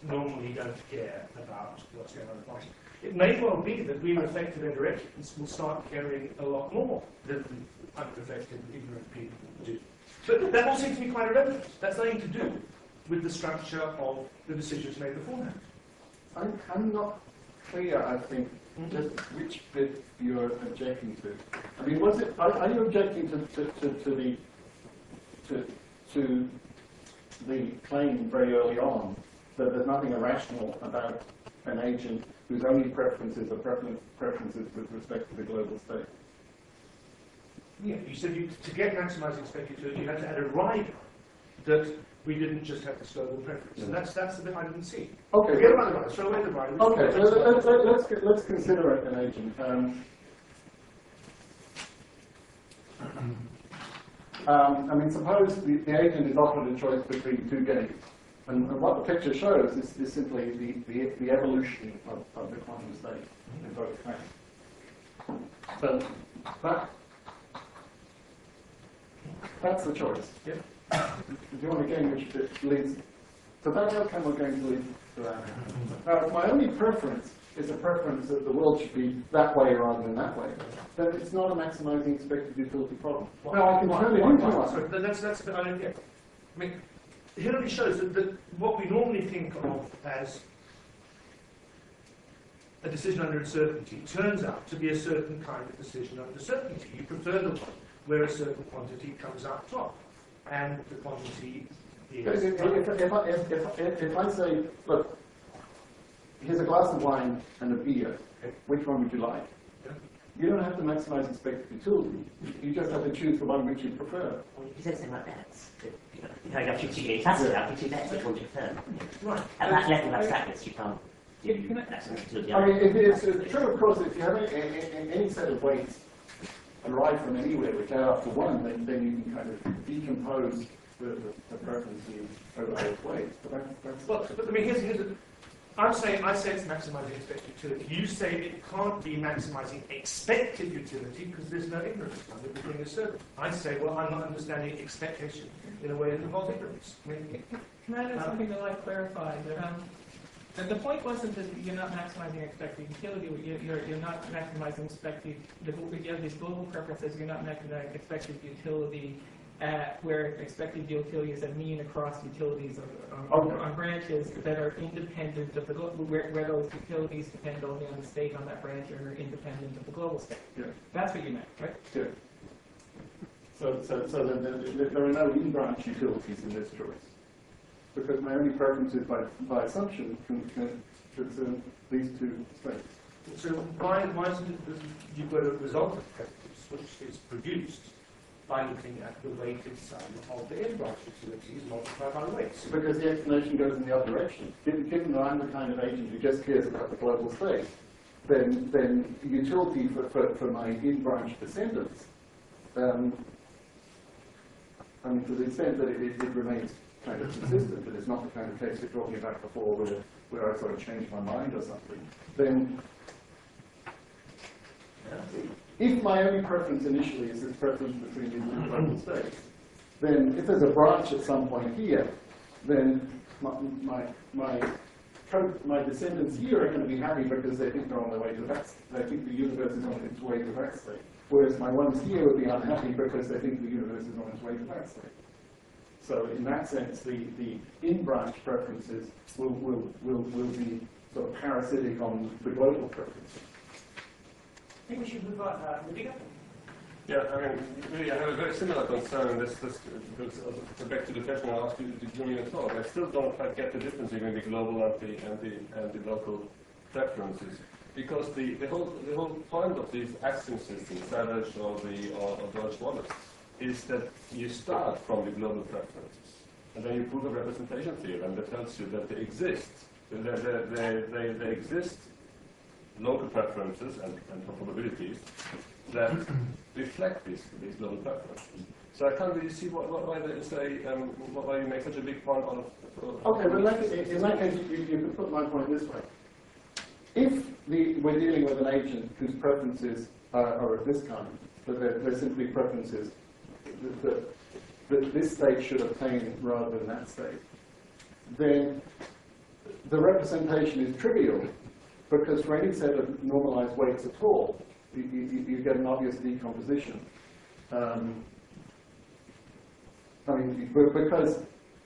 normally don't care about what's going on in the past. It may well be that we reflective interactions will start caring a lot more than unreflective, ignorant people do. But that all seems to be quite irrelevant. That's nothing to do with the structure of the decisions made beforehand. I'm, I'm not clear, I think, just which bit you're objecting to. I mean, was it, are, are you objecting to, to, to, to the to, to the claim very early on that there's nothing irrational about an agent whose only preferences are preference, preferences with respect to the global state? Yeah, you said you, to get maximising expected utility, you had to add a rider that we didn't just have this global preference. And that's, that's the bit I didn't see. Okay. Forget about the rider, throw away the rider. Okay, so let's, let's, let's, get- let's consider an agent. Um, um, I mean, suppose the, the agent is offered a choice between two games. And, and what the picture shows is, is simply the, the, the evolution of, of the quantum state in both cases. So that, that's the choice. Yep. Do you want a game which leads? So that outcome we're going to lead to that. Now, if my only preference is a preference that the world should be that way rather than that way, then it's not a maximizing expected utility problem. Now, I can turn it into one. Sorry, but that's, that's a bit I don't get. I mean, Hillary shows that, that what we normally think of as a decision under uncertainty turns out to be a certain kind of decision under certainty. You prefer the one where a certain quantity comes out top, and the quantity is... If, if, if, if, I, if, if, if I say, look, here's a glass of wine and a beer, which one would you like? Yeah. You don't have to maximize expected utility. You just have to choose the one which you prefer. Well, you said something like that. You know, you have to choose classic, you two bets, which one do you prefer? Right. At that level of abstractness, you can't Yeah, do can I- that sort of utility. I mean, it, it's, it's true, of course, if you have any, any, any set of weights derived from anywhere which add up to one, then, then you can kind of decompose the, the, the preference over those weights. But that's, that's Well, but I mean, here's, here's a, I'm saying, I say it's maximising expected utility. You say it can't be maximising expected utility because there's no ignorance. Everything is certain. I say, well, I'm not understanding expectation in a way that involves ignorance. I mean, Can I add something to like clarify? That, um, that the point wasn't that you're not maximizing expected utility, you're, you're, you're not maximizing expected, the, you have these global preferences, you're not maximizing expected utility at where expected utility is a mean across utilities on, on, Okay. on branches that are independent of the global, where, where those utilities depend only on the state on that branch and are independent of the global state. Yeah. That's what you meant, right? Yeah. So, so, so there, there, there are no in-branch utilities in this choice. Because my only preference is by, by assumption can, can concern these two states. so why, why isn't it that you've got a result of preference which is produced by looking at the weighted sum of the in-branch utilities multiplied by the weights? Because the explanation goes in the other direction. Given, given that I'm the kind of agent who just cares about the global state, then, then the utility for, for, for my in-branch descendants, um, I mean, to the extent that it, it, it remains kind of consistent, but it's not the kind of case we're talking about before where, where I sort of change my mind or something, then if my only preference initially is this preference between these two global states, then if there's a branch at some point here, then my, my, my, co- my descendants here are going to be happy because they think they're on their way to that, they think the universe is on its way to that state. Whereas my ones here would be unhappy because they think the universe is on its way to that state. So in that sense, the, the in-branch preferences will, will, will, will be sort of parasitic on the global preferences. I think we should move on. Uh, Rudiger? Yeah, I mean, really, I have a very similar concern in this, this because, uh, to back to the question I asked you to during your talk. I still don't quite get the difference between the global and the, and the, and the local preferences. Because the, the, whole, the whole point of these axiom systems, Savage or, the, or, or Deutsch-Wallace, is that you start from the global preferences. And then you prove a representation theorem that tells you that they exist. They, they, they, they, they exist local preferences and, and probabilities that reflect these, these global preferences. So I can't really see what, what, why they say, um, why you make such a big point out of... Okay, but in that, in that case, you, you can put my point this way. If the, we're dealing with an agent whose preferences are, are of this kind, that they're, they're simply preferences that, that, that this state should obtain rather than that state, then the representation is trivial, because for any set of normalized weights at all, you, you, you get an obvious decomposition. Um, I mean, because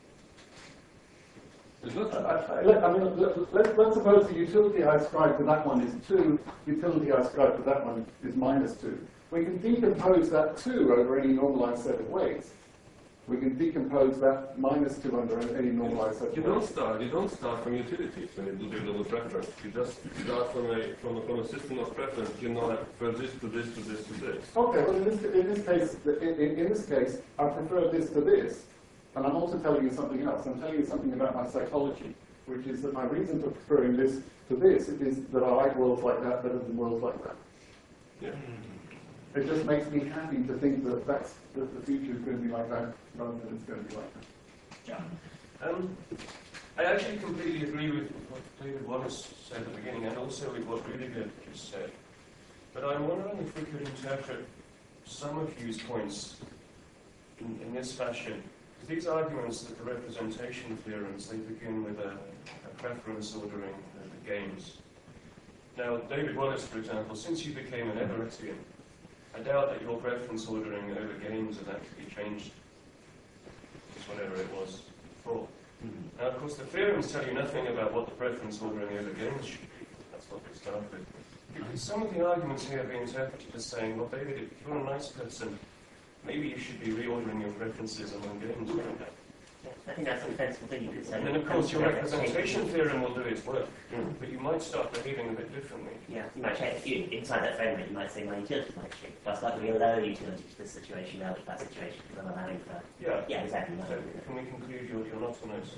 It's not I, I, let- I mean, let, let, let's suppose the utility I ascribe to that one is two, utility I ascribe to that one is minus two. We can decompose that two over any normalized set of weights. We can decompose that minus two under any normalized set of You weights. don't start. You don't start from utilities when you do the global preference. You just start from a from a, from a system of preference. You know, I prefer this to this to this to this. Okay, well in this, in this case, in, in in this case, I prefer this to this, and I'm also telling you something else. I'm telling you something about my psychology, which is that my reason for preferring this to this is that I like worlds like that better than worlds like that. Yeah. It just makes me happy to think that that's that the future is going to be like that rather than it's going to be like that. Yeah. Um, I actually completely agree with what David Wallace said at the beginning, and also with what Rudiger just said. But I'm wondering if we could interpret some of Hugh's points in, in this fashion. Because these arguments that the representation theorems, they begin with a, a preference ordering of the games. Now, David Wallace, for example, since you became an Everettian, I doubt that your preference ordering over games has actually changed since whatever it was before. Mm-hmm. Now, of course, the theorems tell you nothing about what the preference ordering over games should be. That's what they start with. Could some of the arguments here be interpreted as saying, well, David, if you're a nice person, maybe you should be reordering your preferences among games. I think that's a sensible thing you could say. And then, of course, your representation theorem will do its work, but you might start behaving a bit differently. Yeah, you might check if you, inside that framework, you might say my utility might change. But I start to allow utility to this situation, now to that situation, because I'm allowing for... Yeah. Yeah, exactly. So can we conclude you're, you're not so nice?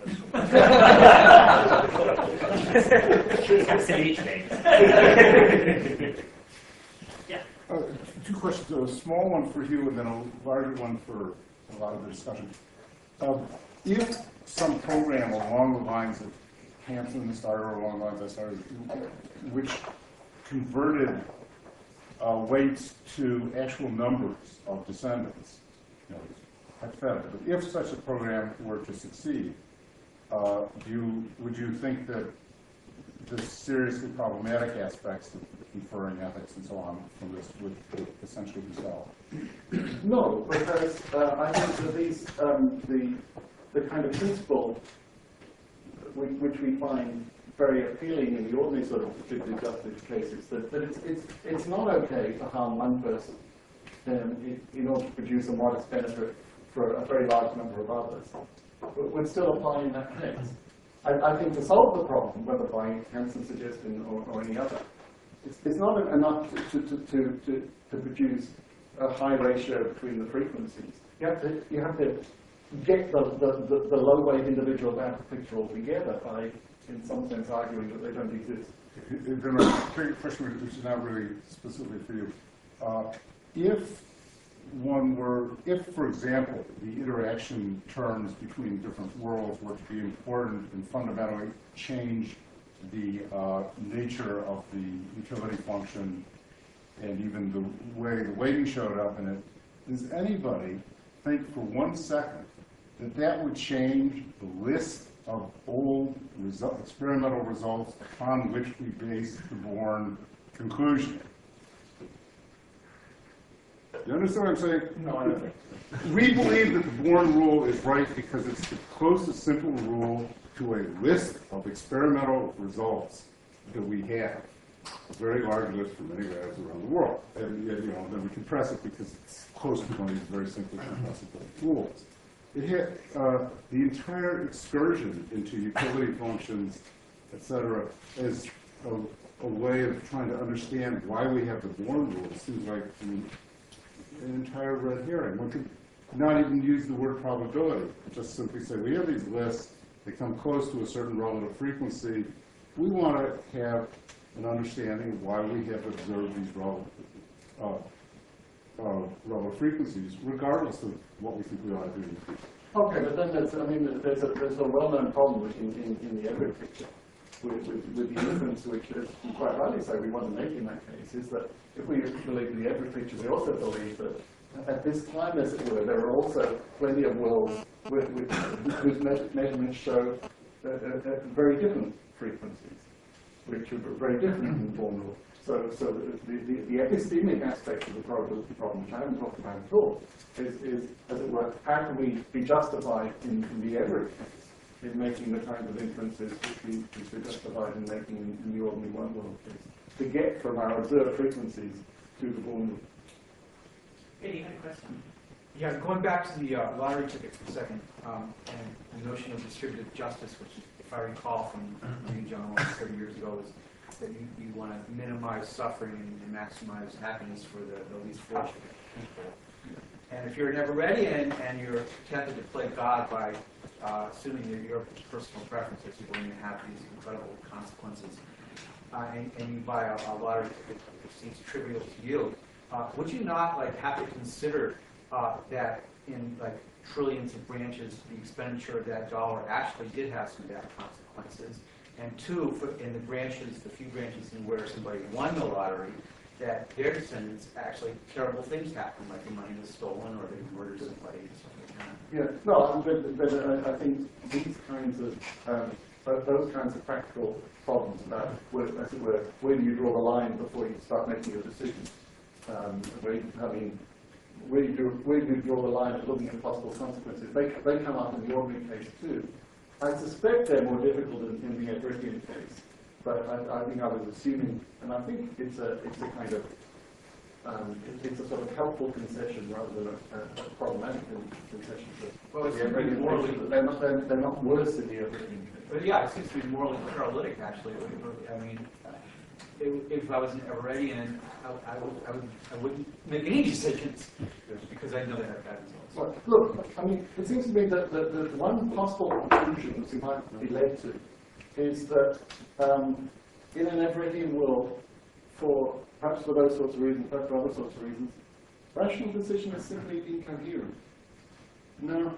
Absolutely. Yeah. Uh, two questions, a small one for you and then a larger one for a lot of the discussion. Uh, if some program along the lines of Hansen started or along the lines I started, which converted uh, weights to actual numbers of descendants, you know, hypothetical, but if such a program were to succeed, uh, do you, would you think that the seriously problematic aspects of inferring ethics and so on from this would, would essentially be solved? No, because uh, I think that these, um, the, the kind of principle which, which we find very appealing in the ordinary sort of distributed justice cases, that, that it's, it's, it's not okay to harm one person um, in, in order to produce a modest benefit for a very large number of others. But would still apply in that case. I, I think to solve the problem, whether by Hansen's suggestion or, or any other, it's, it's not enough to, to, to, to, to produce a high ratio between the frequencies. You have to, you have to get the, the, the, the low-weight individuals out of the picture altogether by, in some sense, arguing that they don't exist. Then my big question, which is not really specifically for you, uh, if one were, if, for example, the interaction terms between different worlds were to be important and fundamentally change the uh, nature of the utility function and even the way the weighting showed up in it, does anybody think for one second that that would change the list of old result, experimental results upon which we base the Born conclusion? You understand what I'm saying? No, I don't think. We believe that the Born rule is right because it's the closest simple rule to a list of experimental results that we have. A very large list for many labs around the world. And you know, then we compress it because it's close to one of these very simple compressible rules. It had uh, the entire excursion into utility functions, et cetera, as a, a way of trying to understand why we have the Born rule. It seems like I mean, an entire red herring. One could not even use the word probability. Just simply say, we have these lists, they come close to a certain relative frequency. We want to have an understanding of why we have observed these relative, uh, uh, relative frequencies, regardless of what we think we ought to do in the future. Okay, but then there's, I mean, there's a, there's a well-known problem in, in, in the Everett picture with, with, with the inference which, as you quite rightly say, we want to make in that case, is that if we believe the Everett picture, we also believe that at this time, as it were, there are also plenty of worlds with, with, whose me measurements show at, at, at very different frequencies, which are very different from the Born rule. So, so the, the, the epistemic aspect of the probability problem, which I haven't talked about at all, is, is as it were, how can we be justified in, in the Everett case in making the kinds of inferences which we, which we're justified in making in, in the ordinary one-world case, to get from our observed frequencies to the Born rule. Hey, you had a question? Yeah, going back to the uh, lottery ticket for a second, um, and the notion of distributive justice, which, if I recall from reading John Locke thirty years ago, is that you, you want to minimize suffering and maximize happiness for the, the least fortunate people. And if you're an Everettian and you're tempted to play God by uh, assuming that your personal preferences are going to have these incredible consequences, uh, and, and you buy a, a lottery ticket which seems trivial to you, uh, would you not like have to consider uh, that in like trillions of branches, the expenditure of that dollar actually did have some bad consequences? And two, for in the branches, the few branches in where somebody won the lottery, that their descendants actually terrible things happen, like the money was stolen or they murdered somebody or something like that. Yeah, no, but, but uh, I think these kinds of um, those kinds of practical problems about where, as it were, where do you draw the line before you start making your decision? Um, where you, I mean, where do you do, where do you draw the line of looking at possible consequences? They they come up in the ordinary case too. I suspect they're more difficult in, in the Everettian case, but I, I think I was assuming, and I think it's a it's a kind of um, it, it's a sort of helpful concession rather than a, a, a problematic concession. Well, it's the Everettian morally, case, they're not they're, they're not worse than the Everettian case. but yeah, it seems to be morally paralytic actually. I mean, if, if I was an Everettian, I, I, would, I, would, I wouldn't make any decisions because I know they have bad results. Well, look, I mean, it seems to me that the, the one possible conclusion that you might be led to is that um, in an Everettian world, for perhaps for those sorts of reasons, perhaps for other sorts of reasons, rational decision is simply incoherent. Now,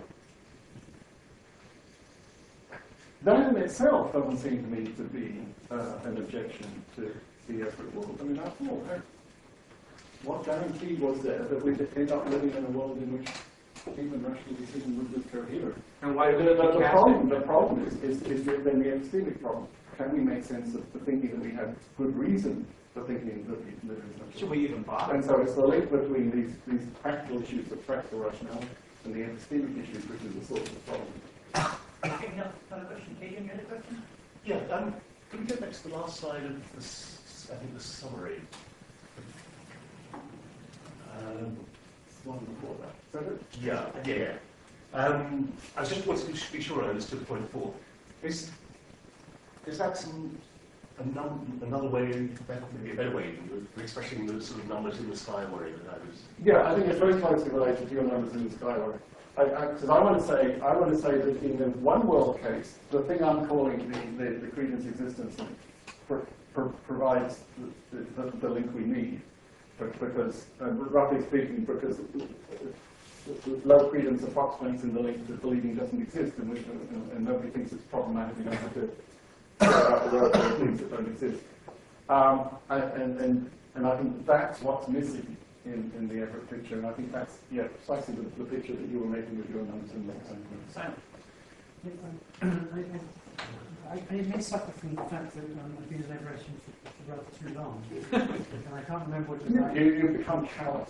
that in itself doesn't seem to me to be uh, an objection to the Everett world. I mean, after all, what guarantee was there that we'd end up living in a world in which even rational decision would be coherent? And why the, do the, we the, cast problem, it? the problem is, is, is then the epistemic problem. Can we make sense of the thinking that we have good reason for thinking that we live in such a Should we even bother? And so it's the link between these, these practical issues of practical rationality and the epistemic issues, which is the source of the problem. Okay, now, another question. Katie, any other question? Yeah, um, can we go back to the last slide of this, I think the summary? Um, one before that. Is that it? Yeah, yeah, yeah. Um, I just wanted to be sure I understood the point before. Is, is that some, a num another way, maybe a better way of expressing the sort of numbers in the sky worry that I was... Yeah, I think it's very closely related to your numbers in the skyway. Because I, I, I want to say, I want to say that in the one world case, the thing I'm calling the, the, the credence existence link pr pr provides the, the, the link we need. But because, uh, roughly speaking, because low credence approximates in the link that believing doesn't exist, and, we, and, and nobody thinks it's problematic. We don't have to figure out the things that don't exist. Um, and, and, and I think that's what's missing in, in the Everett picture, and I think that's yeah, precisely the, the picture that you were making with your numbers in the Simon. I, I may suffer from the fact that um, I've been in Everettian for, for rather too long, and I can't remember what it was like. You, you become callous.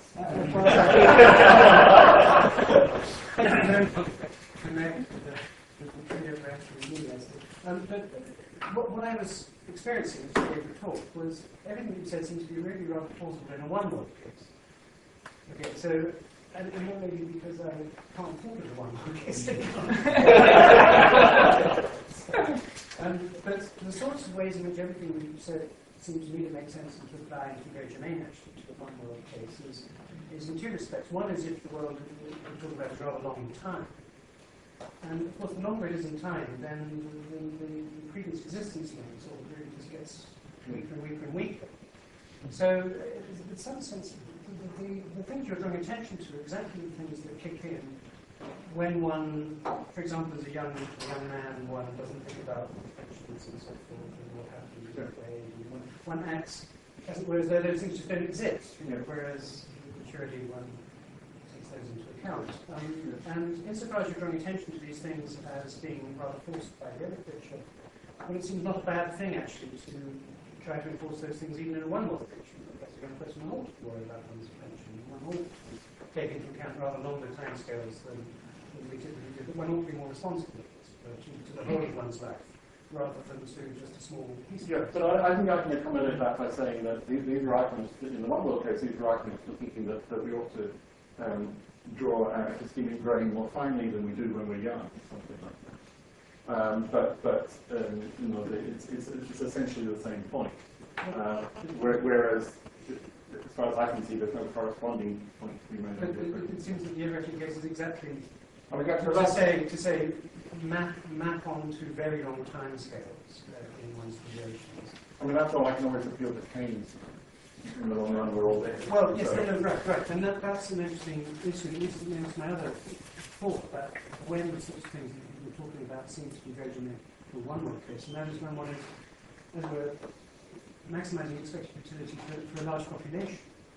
Um, but what, what I was experiencing as you gave the talk was everything you said seemed to be really rather plausible in a one-world case. Okay, so, and, and then maybe because I can't think of the one-world case. um, but the sorts of ways in which everything you said seems to me to make sense and to apply and to be very germane actually to the one-world case is, is in two respects. One is if the world we're talking about is rather long in time. And of course, the longer it is in time, then the, the, the previous existence link sort of really just gets weaker and weaker and weaker. So, uh, in some sense, the, the, the things you're drawing attention to are exactly the things that kick in when one, for example, as a young, a young man, one doesn't think about pensions and so forth and what happens in that way. And one, one acts as it were as though those things just don't exist, you know, whereas with maturity one takes those into account. account. Um, and insofar as you're drawing attention to these things as being rather forced by the overpicture, well, it seems not a bad thing actually to try to enforce those things even in a one-world picture. That's the only person one ought to worry about on this picture. One ought to take into account rather longer timescales than, than we typically do. But one ought to be more responsible uh, to, to the whole of one's life, rather than to just a small piece. Yeah, but I, I think I can accommodate that by saying that these, these are arguments, in the one world case, these are arguments for thinking that, that we ought to um, draw our ischemic grain more finely than we do when we're young, or something like that. Um, but, but um, you know, it's, it's, it's essentially the same point. Uh, whereas, as far as I can see, there's no corresponding point to be made. But it, it seems that the overreaching case is exactly I mean, that's, to that's, say to say map map onto very long time scales uh, in one's relations. I mean, that's all I can always appeal to Keynes. In the long run, we're all there. Well, yes, so. no, no, right, right, and that, that's an interesting issue. It leads to my other thought that when such things that we're talking about seem to be very germane for one world case, and that is when one is, as we're maximising expected utility for, for a large population.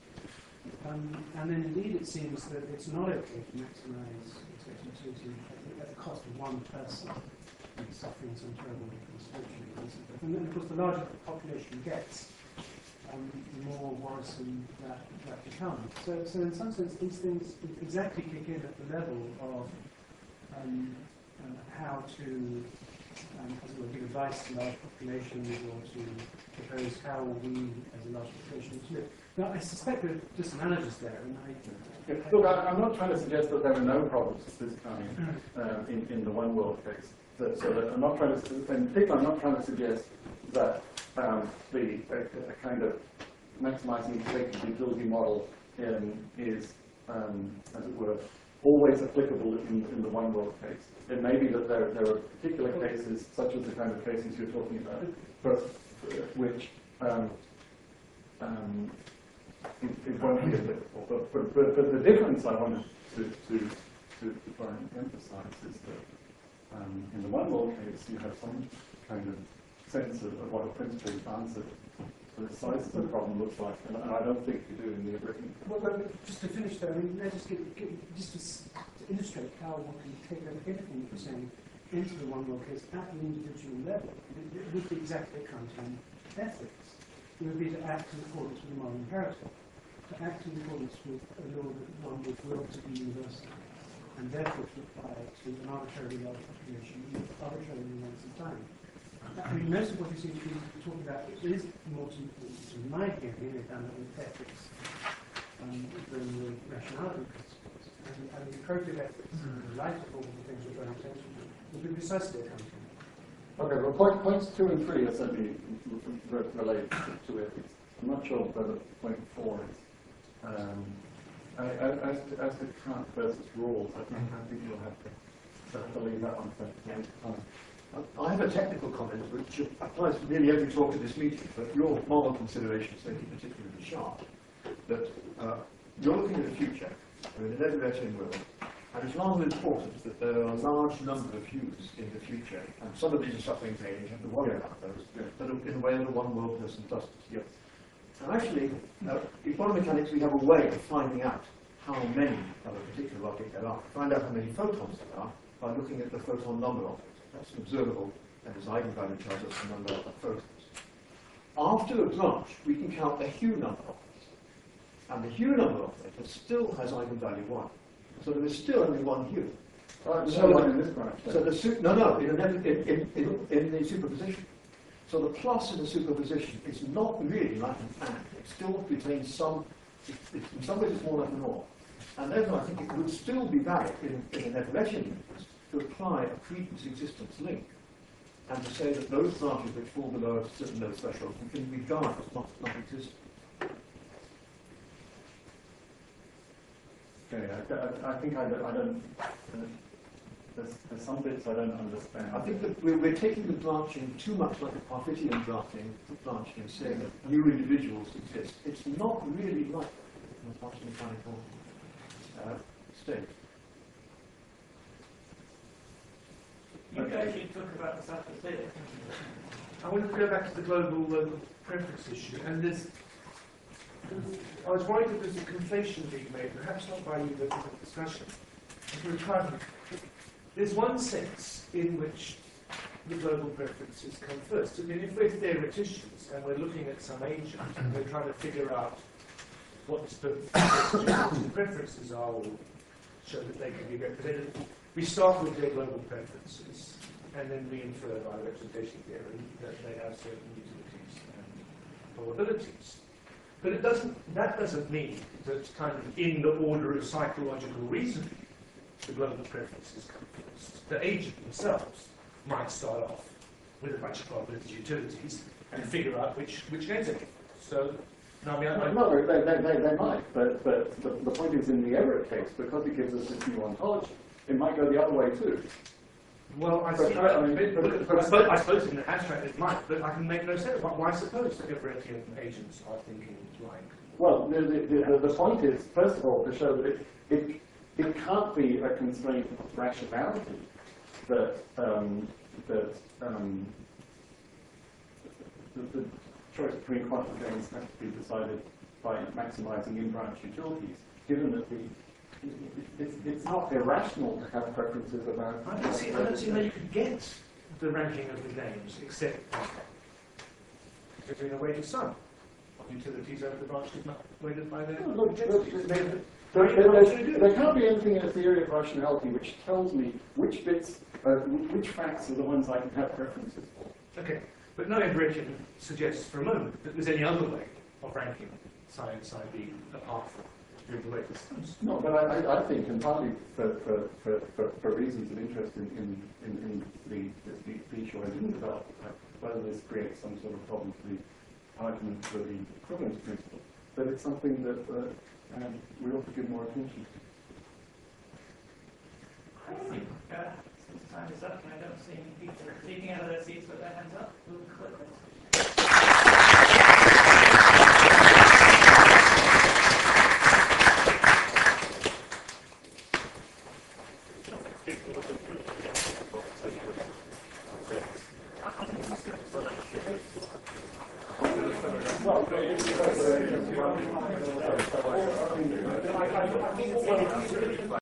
Um, and then indeed it seems that it's not okay to maximise expected utility at the cost of one person suffering some terrible misfortune. And then, of course, the larger the population gets, um, the more worrisome that, that becomes. So, so in some sense, these things exactly kick in at the level of um, uh, how to Um, as it were, give advice to large populations or to propose how we, as a large population, to live. Now, I suspect there are disadvantages there, and I... Yeah, look, I, I'm not trying to suggest that there are no problems of this kind um, in, in the one world case. That, so that I'm not trying to, in particular, I'm not trying to suggest that um, the a, a kind of maximising expected utility model um, is, um, as it were, always applicable in, in the one world case. It may be that there, there are particular cases, such as the kind of cases you're talking about, but which um, um, it, it won't be applicable. But, but, but, but the difference I wanted to, to, to, to try and emphasize is that um, in the one world case, you have some kind of sense of, of what a principal answer to the size of the problem looks like, and, and I don't think you do in the agreement. Well, but just to finish there, I mean, let's just, give, give, just to, to illustrate how one can take everything that you're saying into the one world case at the individual level. It, it would be exactly accounting ethics. It would be to act in accordance with the moral imperative, to act in accordance with a law that one would will to be universal, and therefore to apply to an arbitrarily large population, arbitrarily lengths of time. I mean, most of what you seem to be talking about is more to, to my thinking, than with ethics um, than the rationality principles. And, and the appropriate ethics, in the light of all the things we're drawing attention to, will be precisely accounting. Okay, well, point, points two and three are certainly re related to, to ethics. I'm not sure whether point four is. Um, I, I, as, to, as to Kant versus rules, I think, I think you'll have to, have to leave that one for next time. I have a technical comment which applies to nearly every talk at this meeting, but your moral considerations make it particularly sharp. That uh, you're looking at the future, we're in a never-ending world, and it's rather important that there are a large number of views in the future, and some of these are suffering pain, you have to worry about those, Yeah. but in a way that a one-world person doesn't. Yes. And actually, uh, in quantum mechanics we have a way of finding out how many of a particular object there are. Find out how many photons there are by looking at the photon number of it. That's observable, and its eigenvalue tells us the number of photons. After a branch, we can count the hue number of it. And the hue number of it still has eigenvalue one. So there is still only one hue. Right, so, no one in this branch. so the su no, no, in, in, in, in, in the superposition. So the plus in the superposition is not really like an and. It still retains some, it, it, in some ways it's more like an or. And therefore I think it would still be valid in, in a Nevelettian universe to apply a credence existence link and to say that those branches which fall below a certain low threshold can be regarded as not, not existent. Okay, I, I, I think I, don't- I don't, uh, there's, there's some bits I don't understand. I think that we're, we're taking the branching too much like the Parfitian branching, branching and saying that new individuals exist. It's not really like that in the quantum mechanical uh, state. You guys should talk about the South Pacific. I want to go back to the global local preference issue, and there's I was worried that there's a conflation being made, perhaps not by you, but in the discussion. We're trying to- There's one sense in which the global preferences come first. I mean, if we're theoreticians and we're looking at some agent and we're trying to figure out what the preferences are or show that they can be represented, we start with their global preferences and then we infer by representation theory that they have certain utilities and probabilities. But it doesn't, that doesn't mean that kind of in the order of psychological reasoning, the global preferences come first. The agent themselves might start off with a bunch of probability utilities and figure out which, which gains it. So, no, I mean, I, No, they, they, they, they might, but, but the, the point is in the Everett case, because it gives us this new ontology, it might go the other way too. well, I But see. I- I mean, but- but- but but- I, suppose, I suppose in the abstract it might, but I can make no sense. Why, why suppose that Everettian agents are thinking like? Well, the, the, the, the point is, first of all, to show that it, it, it can't be a constraint of rationality that, um, that um, the, the choice between quantum gains has to be decided by maximizing in-branch utilities, given that the it's, it's not irrational to have preferences about. I don't see. I don't see how you could get the ranking of the games except between a weighted sum of utilities over the branches not weighted by their No, look, utilities. look, They- There, how are you there- going to do there that? can't be anything in a theory of rationality which tells me which bits, uh, wh- which facts are the ones I can have preferences for. Okay, but no Everettian suggests for a moment that there's any other way of ranking psi and psi b apart from doing the weighted sums. No, but I, I, I think, and partly for, for, for, for, for reasons of interest in, in, in, in the, the, the feature I didn't develop, uh, whether this creates some sort of problem for the argument for the equivalence principle, but it's something that uh, um, we ought to give more attention to. I think uh, since time is up and I don't see any people leaping out of their seats with their hands up, we'll click Well,